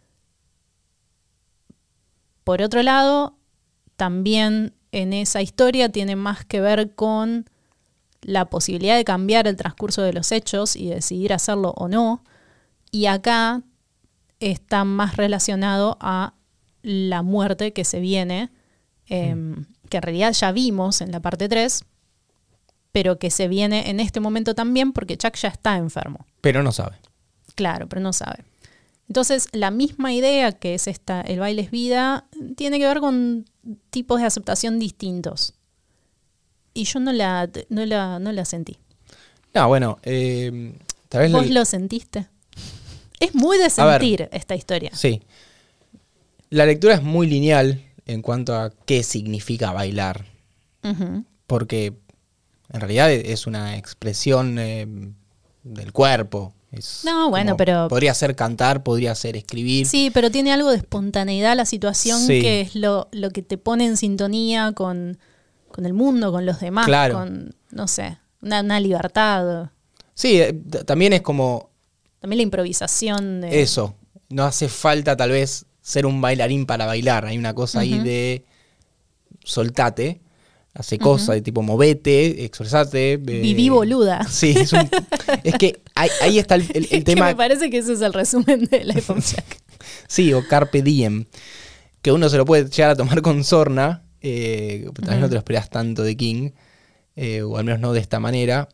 Por otro lado, también en esa historia tiene más que ver con la posibilidad de cambiar el transcurso de los hechos y decidir hacerlo o no. Y acá está más relacionado a la muerte que se viene, que en realidad ya vimos en la parte 3, pero que se viene en este momento también porque Chuck ya está enfermo. Pero no sabe. Claro, pero no sabe. Entonces, la misma idea que es esta, el baile es vida, tiene que ver con tipos de aceptación distintos. Y yo no la sentí. No, bueno, tal vez... ¿Vos lo sentiste? Es muy de sentir esta historia. Sí. La lectura es muy lineal en cuanto a qué significa bailar. Ujú. Porque en realidad es una expresión del cuerpo. No, bueno, como, pero... podría ser cantar, podría ser escribir. Sí, pero tiene algo de espontaneidad la situación, Sí. que es lo que te pone en sintonía con el mundo, con los demás, Claro. con, no sé, una libertad. Sí, también es como También la improvisación. De... eso. No hace falta tal vez ser un bailarín para bailar. Hay una cosa ahí de soltate, hace cosas, de tipo movete, expresate. Viví boluda. Sí, es que ahí está el Que tema. me parece que ese es el resumen de Life of Jack. Sí, o Carpe Diem. Que uno se lo puede llegar a tomar con sorna. Tal vez no te lo esperas tanto de King. O al menos no de esta manera.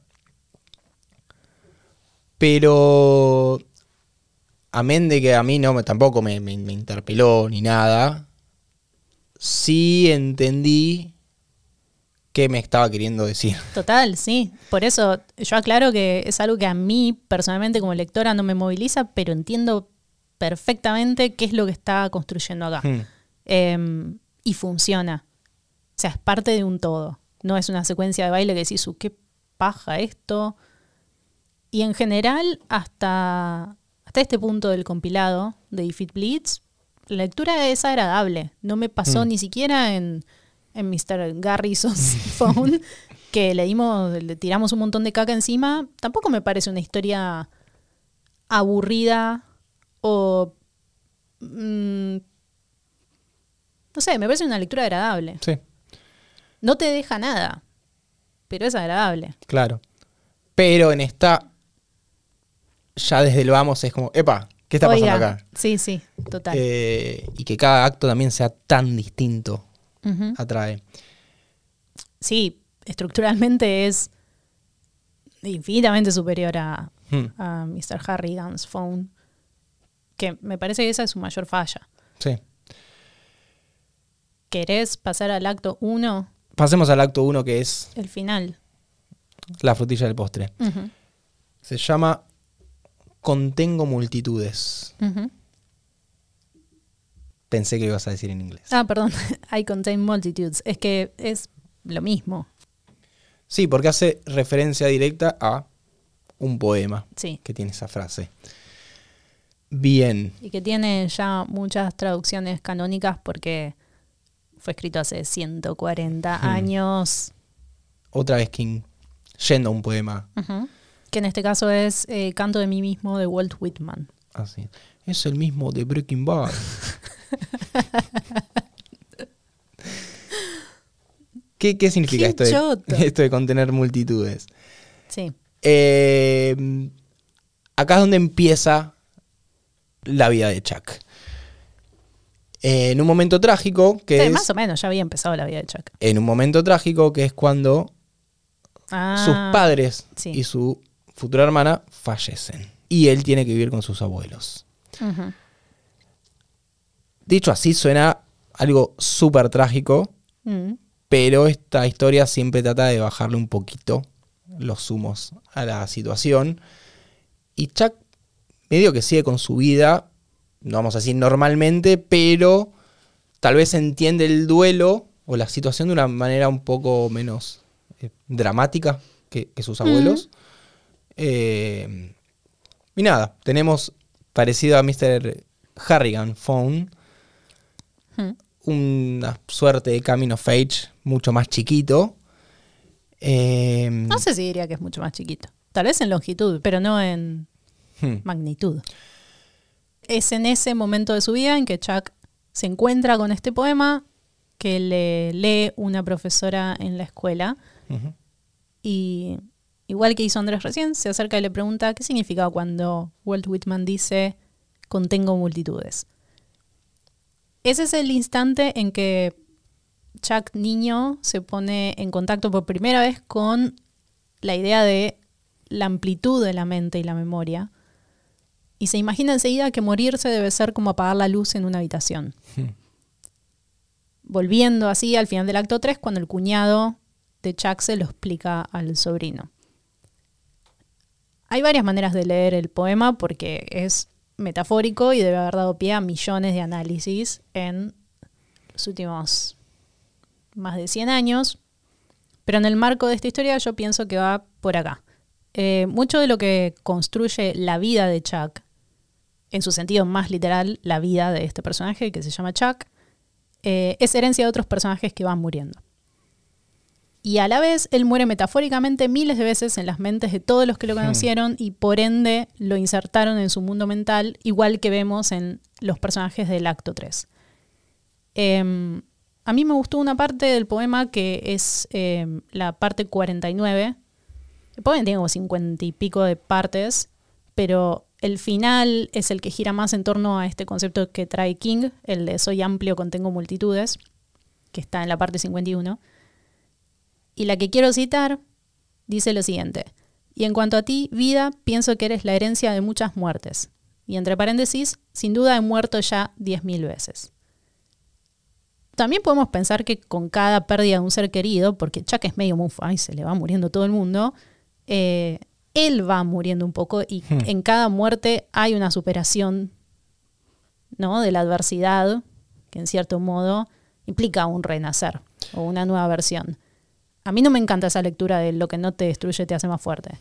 Pero amén de que a mí tampoco me interpeló ni nada, sí entendí qué me estaba queriendo decir. Total, sí. Por eso yo aclaro que es algo que a mí personalmente como lectora no me moviliza, pero entiendo perfectamente qué es lo que está construyendo acá. Y funciona. O sea, es parte de un todo. No es una secuencia de baile que decís, qué paja esto. Y en general, hasta este punto del compilado de If It Bleeds, la lectura es agradable. No me pasó ni siquiera en Mr. Garrison's Phone, que le tiramos un montón de caca encima. Tampoco me parece una historia aburrida o... no sé, me parece una lectura agradable. Sí, No te deja nada, pero es agradable. claro. Pero en esta, ya desde el vamos es como, epa, ¿qué está pasando acá? Sí, total. Y que cada acto también sea tan distinto, atrae. Sí, estructuralmente es infinitamente superior a Mr. Harrigan's Phone, que me parece que esa es su mayor falla. Sí. ¿Querés pasar al acto 1? Pasemos al acto 1, que es El final. la frutilla del postre. Se llama Contengo multitudes. Pensé que lo ibas a decir en inglés. Ah, perdón. I contain multitudes. Es que es lo mismo. Sí, porque hace referencia directa a un poema que tiene esa frase. Bien. Y que tiene ya muchas traducciones canónicas porque fue escrito hace 140 años. Otra vez King yendo a un poema. Que en este caso es Canto de mí mismo de Walt Whitman. Así. Es el mismo de Breaking Bad. ¿Qué significa esto de contener multitudes? Sí. Acá es donde empieza la vida de Chuck. En un momento trágico que es... Más o menos, ya había empezado la vida de Chuck. En un momento trágico que es cuando sus padres y su futura hermana fallecen. Y él tiene que vivir con sus abuelos. Dicho así, suena algo súper trágico, pero esta historia siempre trata de bajarle un poquito los humos a la situación. Y Chuck medio que sigue con su vida, no vamos a decir normalmente, pero tal vez entiende el duelo o la situación de una manera un poco menos dramática que sus abuelos. Y nada, tenemos parecido a Mr. Harrigan Phone, una suerte de coming of age mucho más chiquito. No sé si diría que es mucho más chiquito. Tal vez en longitud, pero no en magnitud. Es en ese momento de su vida en que Chuck se encuentra con este poema que le lee una profesora en la escuela. Y igual que hizo Andrés recién, se acerca y le pregunta qué significa cuando Walt Whitman dice contengo multitudes. Ese es el instante en que Chuck niño se pone en contacto por primera vez con la idea de la amplitud de la mente y la memoria. Y se imagina enseguida que morirse debe ser como apagar la luz en una habitación. Volviendo así al final del acto 3, cuando el cuñado de Chuck se lo explica al sobrino. Hay varias maneras de leer el poema porque es metafórico y debe haber dado pie a millones de análisis en los últimos más de 100 años. Pero en el marco de esta historia yo pienso que va por acá. Mucho de lo que construye la vida de Chuck, en su sentido más literal, la vida de este personaje que se llama Chuck, es herencia de otros personajes que van muriendo. Y a la vez, él muere metafóricamente miles de veces en las mentes de todos los que lo conocieron y por ende lo insertaron en su mundo mental, igual que vemos en los personajes del acto 3. A mí me gustó una parte del poema que es la parte 49. El poema tiene como 50 y pico de partes, pero el final es el que gira más en torno a este concepto que trae King, el de soy amplio, contengo multitudes, que está en la parte 51. Y la que quiero citar dice lo siguiente: y en cuanto a ti, vida, pienso que eres la herencia de muchas muertes. Y entre paréntesis, sin duda he muerto ya 10.000 veces. También podemos pensar que con cada pérdida de un ser querido, porque Chuck es medio mufa y se le va muriendo todo el mundo, él va muriendo un poco y en cada muerte hay una superación, ¿no?, de la adversidad, que en cierto modo implica un renacer o una nueva versión. A mí no me encanta esa lectura de lo que no te destruye te hace más fuerte.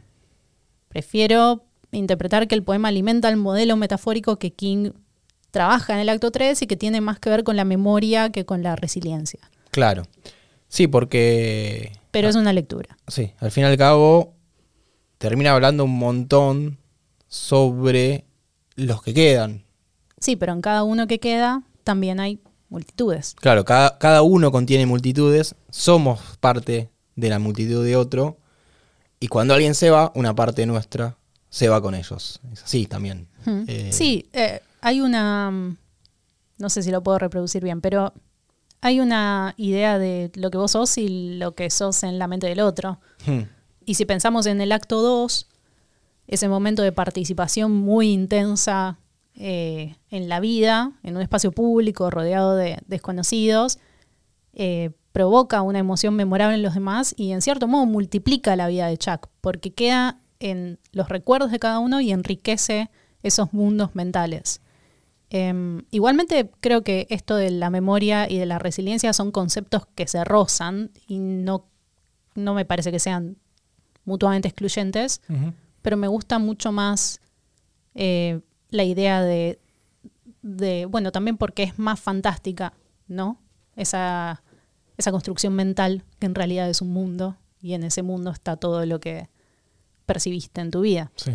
Prefiero interpretar que el poema alimenta el modelo metafórico que King trabaja en el acto 3 y que tiene más que ver con la memoria que con la resiliencia. Claro. Sí, porque... Pero es una lectura. Sí, al fin y al cabo termina hablando un montón sobre los que quedan. Sí, pero en cada uno que queda también hay multitudes. Claro, cada uno contiene multitudes, somos parte de la multitud de otro, y cuando alguien se va, una parte nuestra se va con ellos. Es así también. Sí, hay una... No sé si lo puedo reproducir bien, pero hay una idea de lo que vos sos y lo que sos en la mente del otro. Y si pensamos en el acto 2, ese momento de participación muy intensa en la vida, en un espacio público rodeado de desconocidos, provoca una emoción memorable en los demás y en cierto modo multiplica la vida de Chuck, porque queda en los recuerdos de cada uno y enriquece esos mundos mentales. Igualmente creo que esto de la memoria y de la resiliencia son conceptos que se rozan y no me parece que sean mutuamente excluyentes, pero me gusta mucho más la idea de bueno, también porque es más fantástica, ¿no? Esa construcción mental que en realidad es un mundo y en ese mundo está todo lo que percibiste en tu vida. Sí.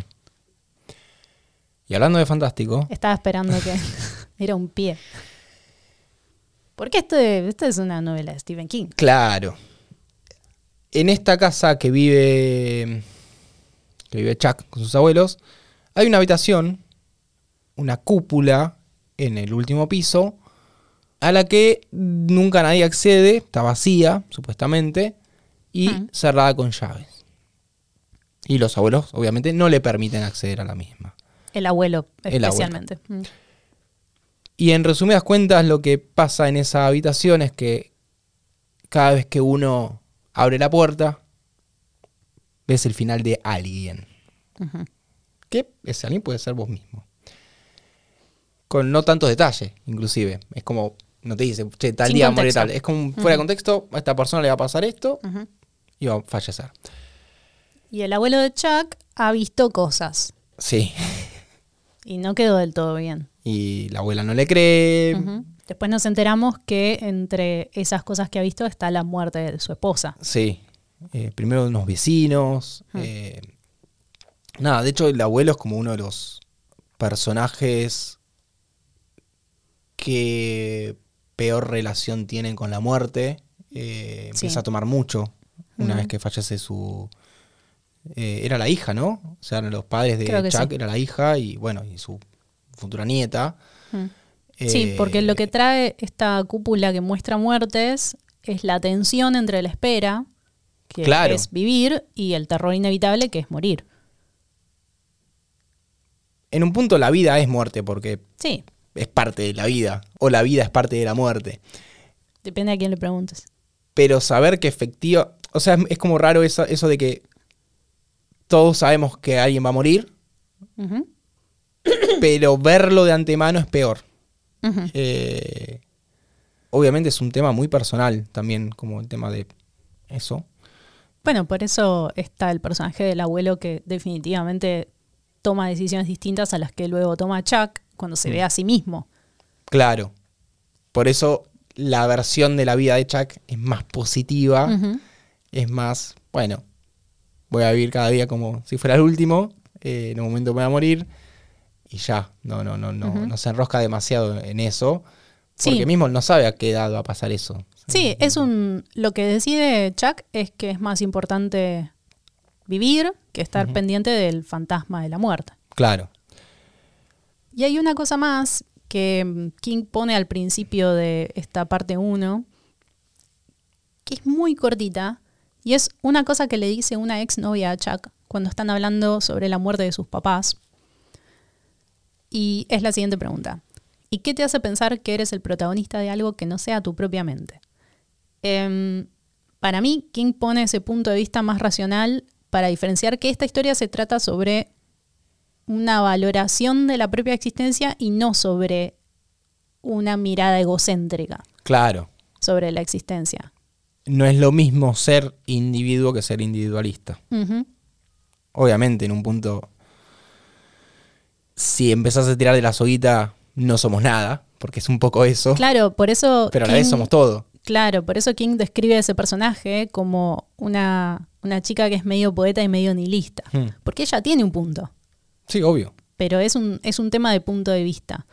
Y hablando de fantástico... Estaba esperando que era un pie. Porque esto es una novela de Stephen King. Claro. En esta casa que vive Chuck con sus abuelos, hay una habitación, una cúpula en el último piso, a la que nunca nadie accede, está vacía, supuestamente, y cerrada con llaves. Y los abuelos, obviamente, no le permiten acceder a la misma. El abuelo, especialmente. Y en resumidas cuentas, lo que pasa en esa habitación es que cada vez que uno abre la puerta, ves el final de alguien. Que ese alguien puede ser vos mismo. Con no tantos detalles, inclusive. Es como, no te dice, che, tal día muere tal. Es como fuera de contexto, a esta persona le va a pasar esto y va a fallecer. Y el abuelo de Chuck ha visto cosas. Sí. Y no quedó del todo bien. Y la abuela no le cree. Después nos enteramos que entre esas cosas que ha visto está la muerte de su esposa. Sí. Primero de unos vecinos. Nada, de hecho el abuelo es como uno de los personajes que peor relación tienen con la muerte. Empieza a tomar mucho una vez que fallece su... era la hija, ¿no? O sea, los padres de Chuck era la hija y bueno, y su futura nieta. Sí, porque lo que trae esta cúpula que muestra muertes es la tensión entre la espera, que es vivir, y el terror inevitable, que es morir. En un punto la vida es muerte porque es parte de la vida, o la vida es parte de la muerte. Depende a quién le preguntes. Pero saber que efectiva... O sea, es como raro eso de que todos sabemos que alguien va a morir, pero verlo de antemano es peor. Obviamente es un tema muy personal también, como el tema de eso. Bueno, por eso está el personaje del abuelo que definitivamente toma decisiones distintas a las que luego toma Chuck cuando se ve a sí mismo. Claro. Por eso la versión de la vida de Chuck es más positiva, es más, bueno, voy a vivir cada día como si fuera el último, en un momento me voy a morir y ya, no se enrosca demasiado en eso, porque Sí. mismo no sabe a qué edad va a pasar eso. Sí, lo que decide Chuck es que es más importante vivir que estar pendiente del fantasma de la muerte. Claro. Y hay una cosa más que King pone al principio de esta parte 1, que es muy cortita, y es una cosa que le dice una exnovia a Chuck cuando están hablando sobre la muerte de sus papás. Y es la siguiente pregunta. ¿Y qué te hace pensar que eres el protagonista de algo que no sea tu propia mente? Para mí, King pone ese punto de vista más racional para diferenciar que esta historia se trata sobre una valoración de la propia existencia y no sobre una mirada egocéntrica Claro. sobre la existencia. No es lo mismo ser individuo que ser individualista. Ujú. Obviamente, en un punto, si empezás a tirar de la soguita, no somos nada, porque es un poco eso, Claro, por eso pero a la vez somos todo. Claro, por eso King describe a ese personaje como una chica que es medio poeta y medio nihilista. Porque ella tiene un punto, Sí, obvio. pero es un tema de punto de vista.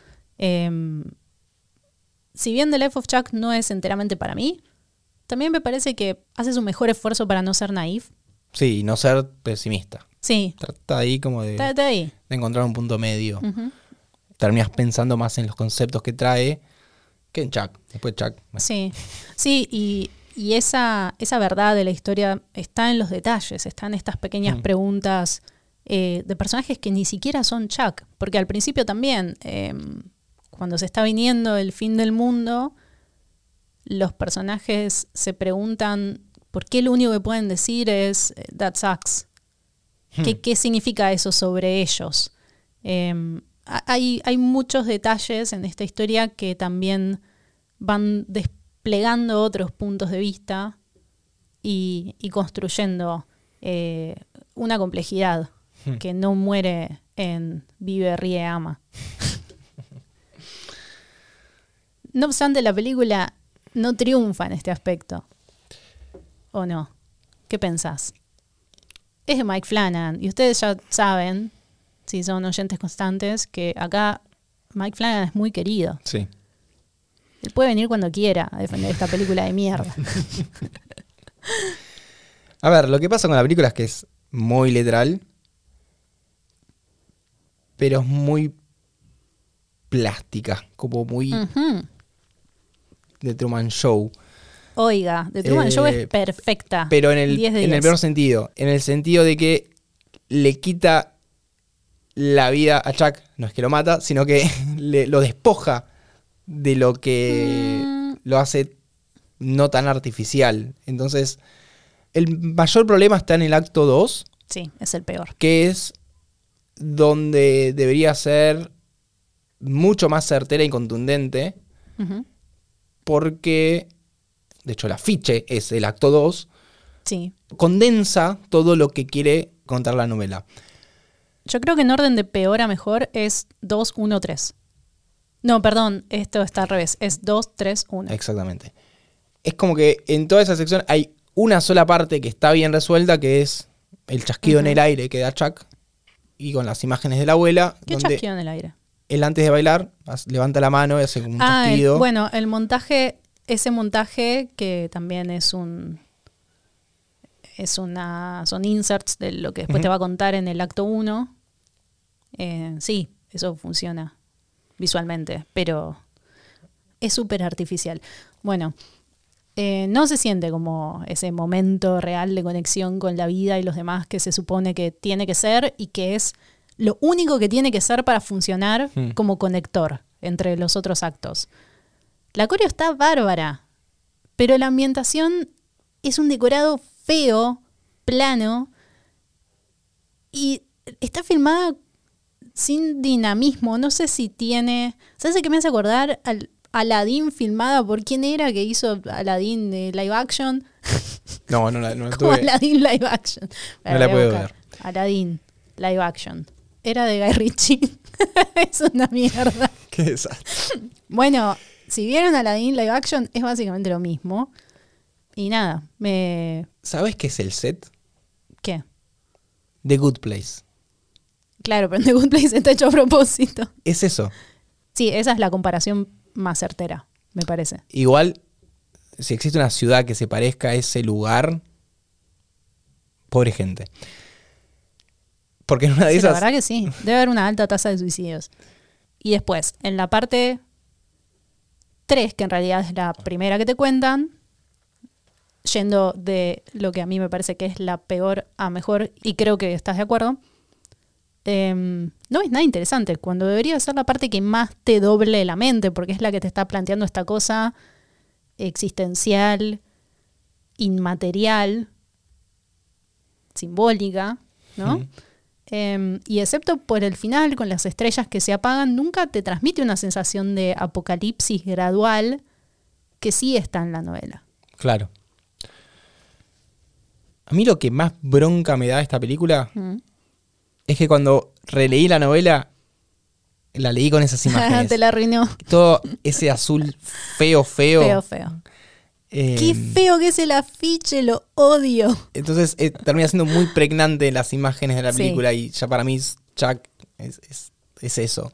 Si bien The Life of Chuck no es enteramente para mí, también me parece que hace su mejor esfuerzo para no ser naif. Sí, y no ser pesimista. Sí, Trata ahí como de está ahí. encontrar un punto medio. Ujú. Terminas pensando más en los conceptos que trae que en Chuck. Después Chuck. bueno. Sí, sí, y esa verdad de la historia está en los detalles, está en estas pequeñas preguntas de personajes que ni siquiera son Chuck. Porque al principio también, cuando se está viniendo el fin del mundo, los personajes se preguntan por qué lo único que pueden decir es that sucks. ¿Qué significa eso sobre ellos? Hay muchos detalles en esta historia que también van desplegando otros puntos de vista y construyendo una complejidad que no muere en Vive, Ríe, Ama. No obstante, la película no triunfa en este aspecto. ¿O no? ¿Qué pensás? Es de Mike Flanagan y ustedes ya saben, si son oyentes constantes, que acá Mike Flanagan es muy querido. Sí. Él puede venir cuando quiera a defender esta película de mierda. A ver, lo que pasa con la película es que es muy literal, pero es muy plástica, como muy Ujú. de Truman Show. Oiga, The Truman Show es perfecta. Pero en 10 de el 10. peor sentido. En el sentido de que le quita la vida a Chuck. No es que lo mata, sino que lo despoja de lo que lo hace no tan artificial. Entonces, el mayor problema está en el acto 2, Sí, es el peor. que es donde debería ser mucho más certera y contundente, Ujú. porque, de hecho, el afiche es el acto 2, Sí. condensa todo lo que quiere contar la novela. Yo creo que en orden de peor a mejor es 2, 1, 3. No, perdón, esto está al revés. Es 2, 3, 1. Exactamente. Es como que en toda esa sección hay una sola parte que está bien resuelta, que es el chasquido en el aire que da Chuck, y con las imágenes de la abuela, ¿Qué donde chasquido en el aire? él antes de bailar levanta la mano y hace como un chasquido. Bueno, el montaje, ese montaje que también son inserts de lo que después te va a contar en el acto 1. Sí, eso funciona visualmente, pero es súper artificial. Bueno, no se siente como ese momento real de conexión con la vida y los demás que se supone que tiene que ser y que es lo único que tiene que ser para funcionar como conector entre los otros actos. La coreo está bárbara, pero la ambientación es un decorado feo, plano, y está filmada sin dinamismo. No sé si tiene... ¿Sabes a qué me hace acordar? Aladdin filmada por quién era que hizo Aladdin de live action. No la Como tuve. Aladdin live action. No la voy a puedo buscar. ver. Aladdin live action. Era de Guy Ritchie. Es una mierda. Qué desastre. Bueno, si vieron Aladdin live action, es básicamente lo mismo. Y nada, ¿Sabes qué es el set? ¿Qué? The Good Place. Claro, pero en The Good Place está hecho a propósito. Es eso. Sí, esa es la comparación más certera, me parece. Igual, si existe una ciudad que se parezca a ese lugar, pobre gente. Porque en una de Sí, la esas... verdad que sí. Debe haber una alta tasa de suicidios. Y después, en la parte 3, que en realidad es la primera que te cuentan, yendo de lo que a mí me parece que es la peor a mejor, y creo que estás de acuerdo, no es nada interesante, cuando debería ser la parte que más te doble la mente, porque es la que te está planteando esta cosa existencial, inmaterial, simbólica, ¿no? Y excepto por el final, con las estrellas que se apagan, nunca te transmite una sensación de apocalipsis gradual que sí está en la novela. Claro. A mí lo que más bronca me da esta película es que cuando releí la novela, la leí con esas imágenes. Te la arruinó. Todo ese azul feo. Feo. Qué feo que es el afiche, lo odio. Entonces termina siendo muy pregnante las imágenes de la película y ya para mí Chuck es eso.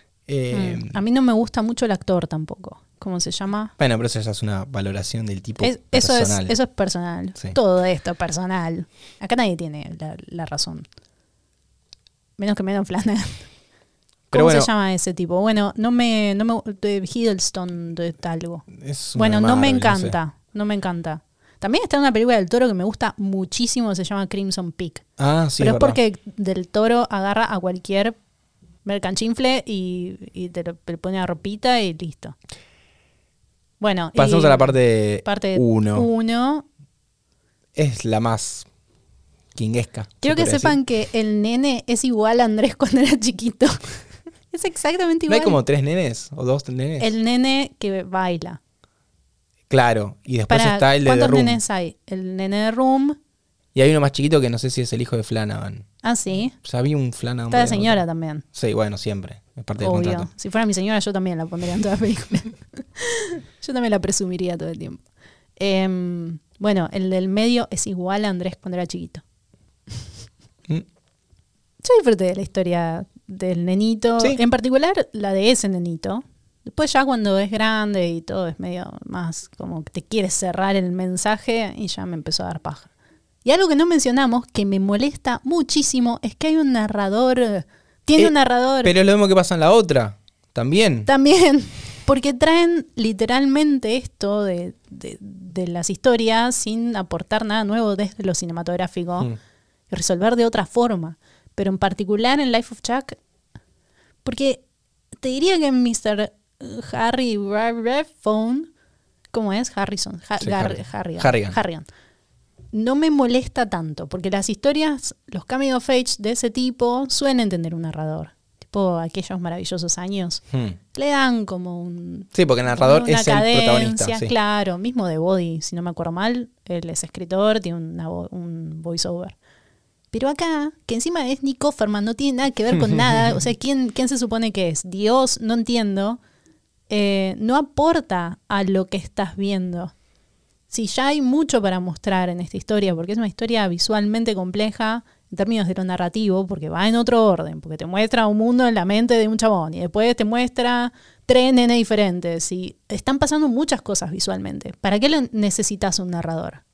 A mí no me gusta mucho el actor tampoco. ¿Cómo se llama? Bueno, pero eso ya es una valoración del tipo Eso personal. es personal. Sí. Todo esto es personal. Acá nadie tiene la razón. Menos que menos Flanagan. Pero ¿Cómo bueno, se llama ese tipo? Bueno, no me de Hiddleston de algo. es una Bueno, no me Marvel, encanta. No me encanta. También está una película del Toro que me gusta muchísimo, se llama Crimson Peak. Ah, sí, Pero es verdad. porque del Toro agarra a cualquier mercanchinfle y te le pone a ropita y listo. Bueno, Pasamos y a la parte parte 1. 1. Es la más kinguesca. Quiero que sepan que el nene es igual a Andrés cuando era chiquito. Es exactamente ¿No igual. hay como 3 nenes o 2 nenes? El nene que baila. Claro, y después Para, está el de The ¿cuántos Room. nenes hay? El nene de Room. Y hay uno más chiquito que no sé si es el hijo de Flanagan. Ah, sí. O sea, había un Flanagan. Está la por ahí, señora ¿no? también. Sí, bueno, siempre. Es parte del Obvio. contrato. Si fuera mi señora, yo también la pondría en todas las películas. Yo también la presumiría todo el tiempo. Bueno, el del medio es igual a Andrés cuando era chiquito. Mm. Yo disfruté de la historia del nenito. Sí. En particular, la de ese nenito. Después ya cuando es grande y todo es medio más como que te quieres cerrar el mensaje y ya me empezó a dar paja. Y algo que no mencionamos, que me molesta muchísimo, es que hay un narrador. Tiene un narrador. Pero es lo mismo que pasa en la otra. También. También, porque traen literalmente esto de las historias sin aportar nada nuevo desde lo cinematográfico y resolver de otra forma. Pero en particular en Life of Chuck, porque te diría que en Mr. Harry Phone, ¿cómo es? Harrison. Sí, Harrigan. No me molesta tanto, porque las historias, los coming of age de ese tipo, suelen tener un narrador. Tipo aquellos maravillosos años. Le dan como un... Sí, porque el narrador una es el protagonista. cadencia, Sí. claro. Mismo de Body, si no me acuerdo mal, él es escritor, tiene un voiceover. Pero acá, que encima es Nick Offerman, no tiene nada que ver con nada. O sea, ¿quién se supone que es? Dios, no entiendo. No aporta a lo que estás viendo. Sí, ya hay mucho para mostrar en esta historia, porque es una historia visualmente compleja en términos de lo narrativo, porque va en otro orden, porque te muestra un mundo en la mente de un chabón y después te muestra 3 nenes diferentes y están pasando muchas cosas visualmente. ¿Para qué necesitas un narrador?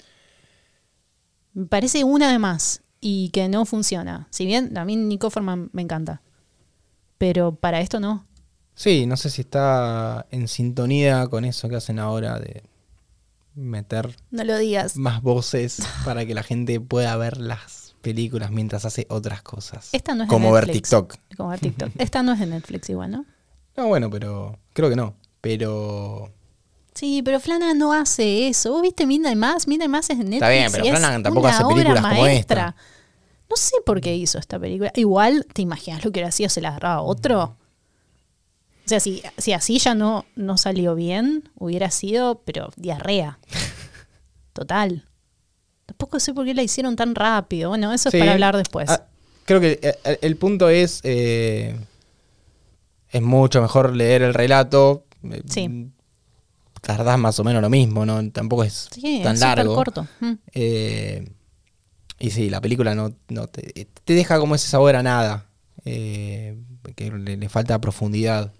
Me parece una de más y que no funciona. Si bien a mí Nick Offerman me encanta, pero para esto no. Sí, no sé si está en sintonía con eso que hacen ahora de meter No lo digas. más voces para que la gente pueda ver las películas mientras hace otras cosas. Esta no es como de ver Netflix. TikTok. Como ver TikTok. Esta no es de Netflix igual, ¿no? No, bueno, pero creo que no. Pero Sí, pero Flanagan no hace eso. ¿Vos viste Midnight Mass? Midnight Mass es de Netflix. Está bien, pero y es Flanagan tampoco una hace obra películas como maestra. esta. No sé por qué hizo esta película. Igual, ¿te imaginas lo que hubiera sido? ¿Se la agarraba a otro? O sea, si así ya no salió bien, hubiera sido, pero diarrea. Total. Tampoco sé por qué la hicieron tan rápido. Bueno, eso Sí. es para hablar después. Creo que el punto es mucho mejor leer el relato. Sí. Tardás más o menos lo mismo, ¿no? Tampoco es Sí, tan es largo. súper corto. Y sí, la película no te deja como ese sabor a nada. Que le falta profundidad.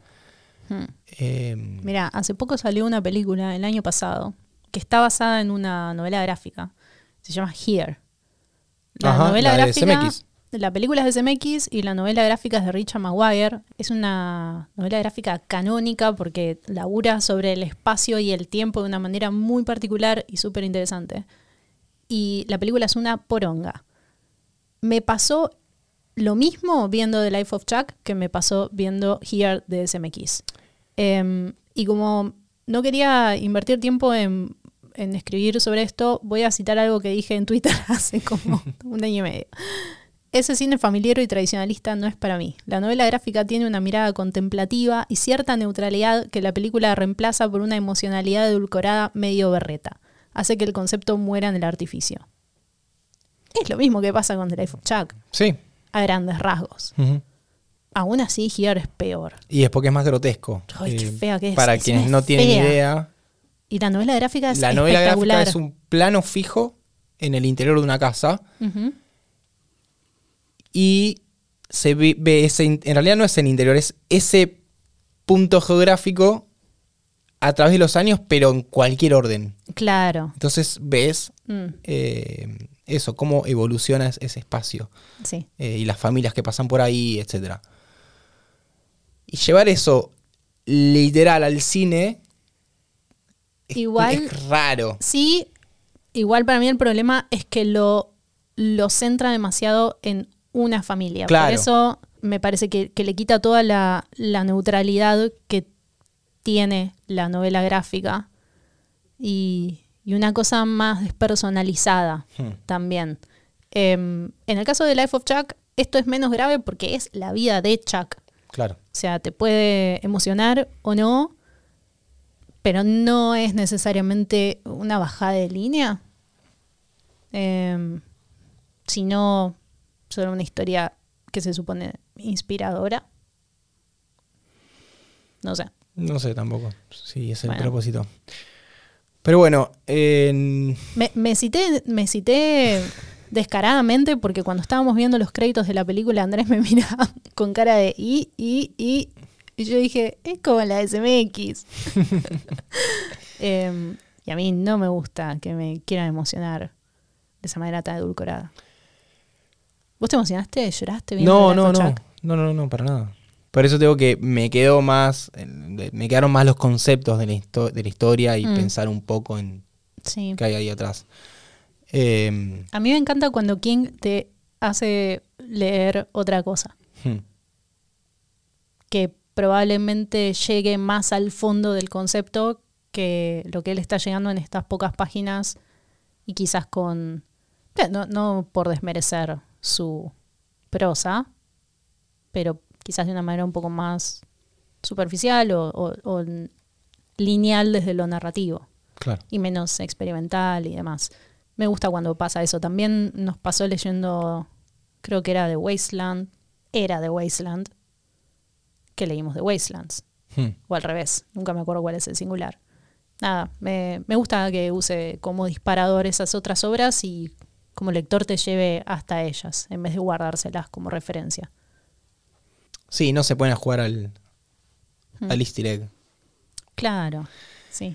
Mira, hace poco salió una película, el año pasado, que está basada en una novela gráfica. Se llama Here. Ajá, la de CMX. La película es de CMX y la novela gráfica es de Richard Maguire. Es una novela gráfica canónica porque labura sobre el espacio y el tiempo de una manera muy particular y súper interesante. Y la película es una poronga. Me pasó lo mismo viendo The Life of Chuck que me pasó viendo Here de SMX. Y como no quería invertir tiempo en escribir sobre esto, voy a citar algo que dije en Twitter hace como un año y medio. Ese cine familiar y tradicionalista no es para mí. La novela gráfica tiene una mirada contemplativa y cierta neutralidad que la película reemplaza por una emocionalidad edulcorada medio berreta. Hace que el concepto muera en el artificio. Es lo mismo que pasa con The Life of Chuck. Sí. A grandes rasgos. Uh-huh. Aún así, Here es peor. Y es porque es más grotesco. Ay, qué fea que es. Para Encima quienes es no tienen fea. idea, Y la novela gráfica es la novela espectacular. gráfica es un plano fijo en el interior de una casa. Uh-huh. Y se ve en realidad no es el interior, es ese punto geográfico a través de los años, pero en cualquier orden. Claro. Entonces ves eso, cómo evoluciona ese espacio. Sí. Y las familias que pasan por ahí, etcétera. Y llevar eso literal al cine Igual, es raro. sí, igual para mí el problema es que lo centra demasiado en una familia. Claro. Por eso me parece que le quita toda la neutralidad que tiene la novela gráfica y una cosa más despersonalizada también. En el caso de Life of Chuck, esto es menos grave porque es la vida de Chuck. Claro. O sea, te puede emocionar o no, pero no es necesariamente una bajada de línea, sino solo una historia que se supone inspiradora. No sé. No sé tampoco. Sí, es el Bueno. propósito. Pero bueno, Me cité descaradamente porque cuando estábamos viendo los créditos de la película, Andrés me miraba con cara de y yo dije, es como la de SMX. Y a mí no me gusta que me quieran emocionar de esa manera tan edulcorada. ¿Vos te emocionaste? ¿Lloraste viendo Life of Chuck? No, para nada. Por eso tengo que me quedaron más los conceptos de la historia y pensar un poco en Sí. qué hay ahí atrás. A mí me encanta cuando King te hace leer otra cosa, que probablemente llegue más al fondo del concepto que lo que él está llegando en estas pocas páginas y quizás con... No por desmerecer su prosa, pero quizás de una manera un poco más superficial o lineal desde lo narrativo. Claro. Y menos experimental y demás. Me gusta cuando pasa eso. También nos pasó leyendo, creo que era The Wasteland, que leímos The Wastelands. O al revés, nunca me acuerdo cuál es el singular. Nada, me gusta que use como disparador esas otras obras y como lector te lleve hasta ellas, en vez de guardárselas como referencia. Sí, no se pueden jugar al easter egg. Claro, sí.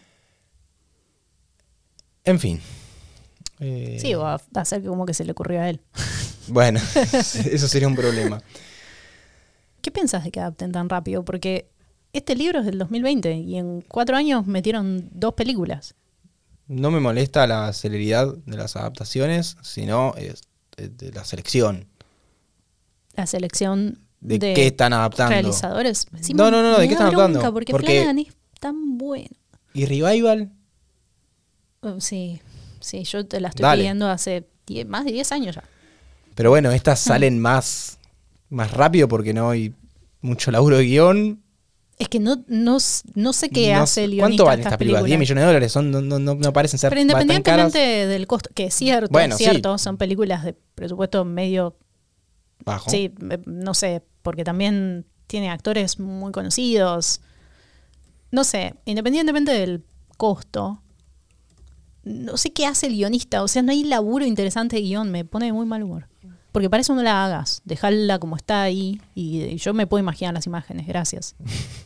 En fin. Sí, o a hacer como que se le ocurrió a él. Bueno, eso sería un problema. ¿Qué pensás de que adapten tan rápido? Porque este libro es del 2020 y en 4 años metieron 2 películas. No me molesta la celeridad de las adaptaciones, sino de la selección. La selección ¿De qué están adaptando? Realizadores. Sí, No, ¿de me qué da están bronca adaptando? Porque Flanagan es tan bueno. ¿Y Revival? Sí, yo te la estoy Dale. pidiendo hace más de 10 años ya. Pero bueno, estas salen más rápido porque no hay mucho laburo de guión Es que no sé qué No hace sé- el guionista ¿Cuánto de valen estas estas películas? 10 millones de dólares. No parecen ser Pero tan caras. independientemente del costo, que es cierto, Bueno, sí. son películas de presupuesto medio, Bajo. sí, no sé, porque también tiene actores muy conocidos. No sé, independientemente del costo, no sé qué hace el guionista. O sea, no hay laburo interesante de guión, me pone de muy mal humor. Porque para eso no la hagas, dejarla como está ahí y yo me puedo imaginar las imágenes, gracias.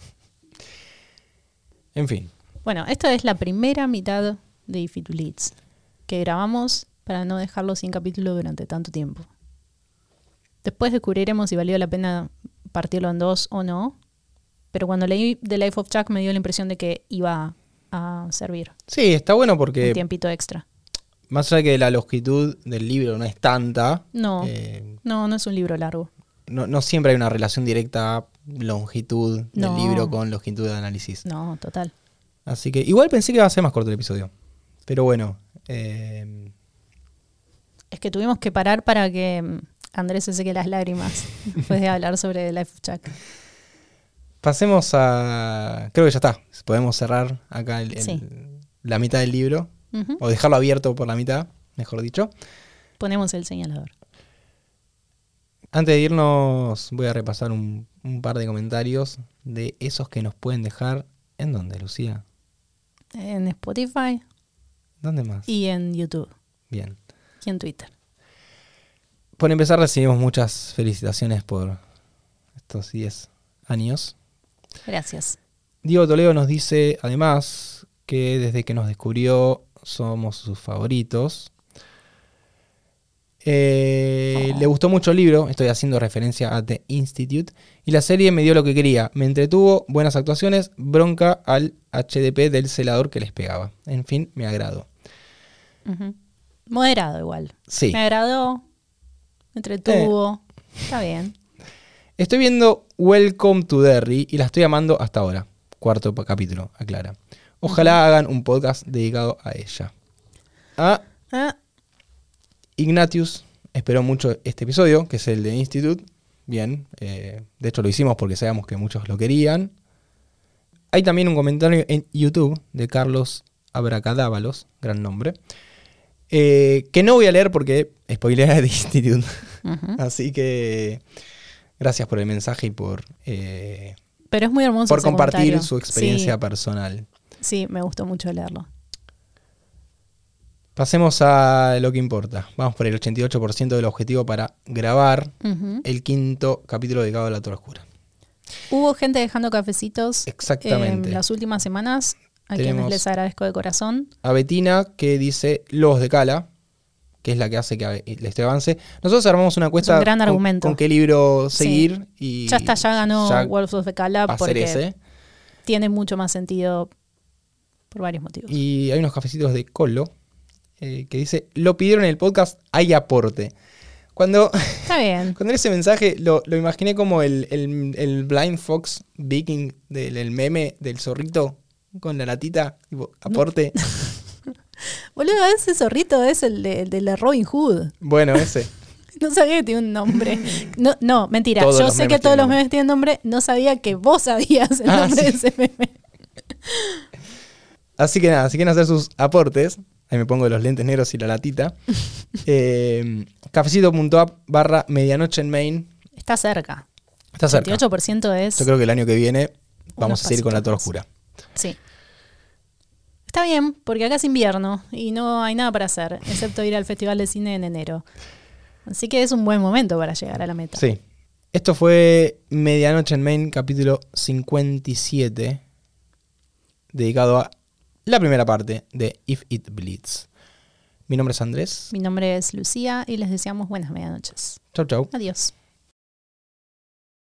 En fin. Bueno, esta es la primera mitad de If It Bleeds, que grabamos para no dejarlo sin capítulo durante tanto tiempo. Después descubriremos si valió la pena partirlo en 2 o no, pero cuando leí The Life of Chuck me dio la impresión de que iba a servir Sí, está bueno un porque tiempito extra. más allá de que la longitud del libro no es tanta, No, eh, no es un libro largo. no siempre hay una relación directa longitud No. del libro con longitud de análisis. No, total. Así que igual pensé que iba a ser más corto el episodio. Pero bueno. Es que tuvimos que parar para que Andrés se seque las lágrimas después de hablar sobre The Life of Chuck. Pasemos a... Creo que ya está. Podemos cerrar acá Sí. la mitad del libro. Ujú. O dejarlo abierto por la mitad, mejor dicho. Ponemos el señalador. Antes de irnos voy a repasar un par de comentarios de esos que nos pueden dejar. ¿En dónde, Lucía? En Spotify ¿Dónde más? y en YouTube Bien. y en Twitter. Por empezar, recibimos muchas felicitaciones por estos 10 años. Gracias. Diego Toledo nos dice, además, que desde que nos descubrió somos sus favoritos. Le gustó mucho el libro, estoy haciendo referencia a The Institute, y la serie me dio lo que quería. Me entretuvo, buenas actuaciones, bronca al HDP del celador que les pegaba. En fin, me agradó. Ujú. Moderado igual. Sí. Me agradó, me entretuvo. Está bien. Estoy viendo Welcome to Derry y la estoy amando hasta ahora. 4º capítulo, aclara. Ojalá hagan un podcast dedicado a ella. Ah, Ignatius esperó mucho este episodio, que es el de Institute. Bien, de hecho lo hicimos porque sabíamos que muchos lo querían. Hay también un comentario en YouTube de Carlos Abracadávalos, gran nombre, que no voy a leer porque spoilea de Institute. Ujú. Así que gracias por el mensaje y por Pero es muy hermoso ese compartir comentario. su experiencia personal. Sí, me gustó mucho leerlo. Pasemos a lo que importa. Vamos por el 88% del objetivo para grabar Ujú. el 5º capítulo dedicado a la Torre Oscura. Hubo gente dejando cafecitos Exactamente. en las últimas semanas, a Tenemos quienes les agradezco de corazón. A Betina, que dice Los de Cala, que es la que hace que la historia avance. Nosotros armamos una encuesta Es un gran argumento. con qué libro seguir. Y Ya ganó ya Wolves of the Cala va a ser porque ese. tiene mucho más sentido por varios motivos. Y hay unos cafecitos de Colo, que dice, lo pidieron en el podcast, hay aporte. Cuando Está bien. leí ese mensaje, lo imaginé como el Blind Fox Viking del meme del zorrito con la latita, tipo, aporte. Boludo, ese zorrito es el de la Robin Hood. Bueno, ese. No sabía que tenía un nombre. No, mentira. Todos Yo los sé memes que todos tienen los nombre. memes tienen nombre. No sabía que vos sabías el Ah, nombre de sí. ese meme. Así que nada, si quieren hacer sus aportes, ahí me pongo los lentes negros y la latita. Cafecito.app/medianoche en Main. Está cerca. Está cerca. 28% es... Yo creo que el año que viene vamos Unos a seguir con la Torre pasitos Oscura. Sí. Está bien, porque acá es invierno y no hay nada para hacer, excepto ir al Festival de Cine en enero. Así que es un buen momento para llegar a la meta. Sí. Esto fue Medianoche en Main, capítulo 57, dedicado a la primera parte de If It Bleeds. Mi nombre es Andrés. Mi nombre es Lucía y les deseamos buenas medianoches. Chau, chau. Adiós.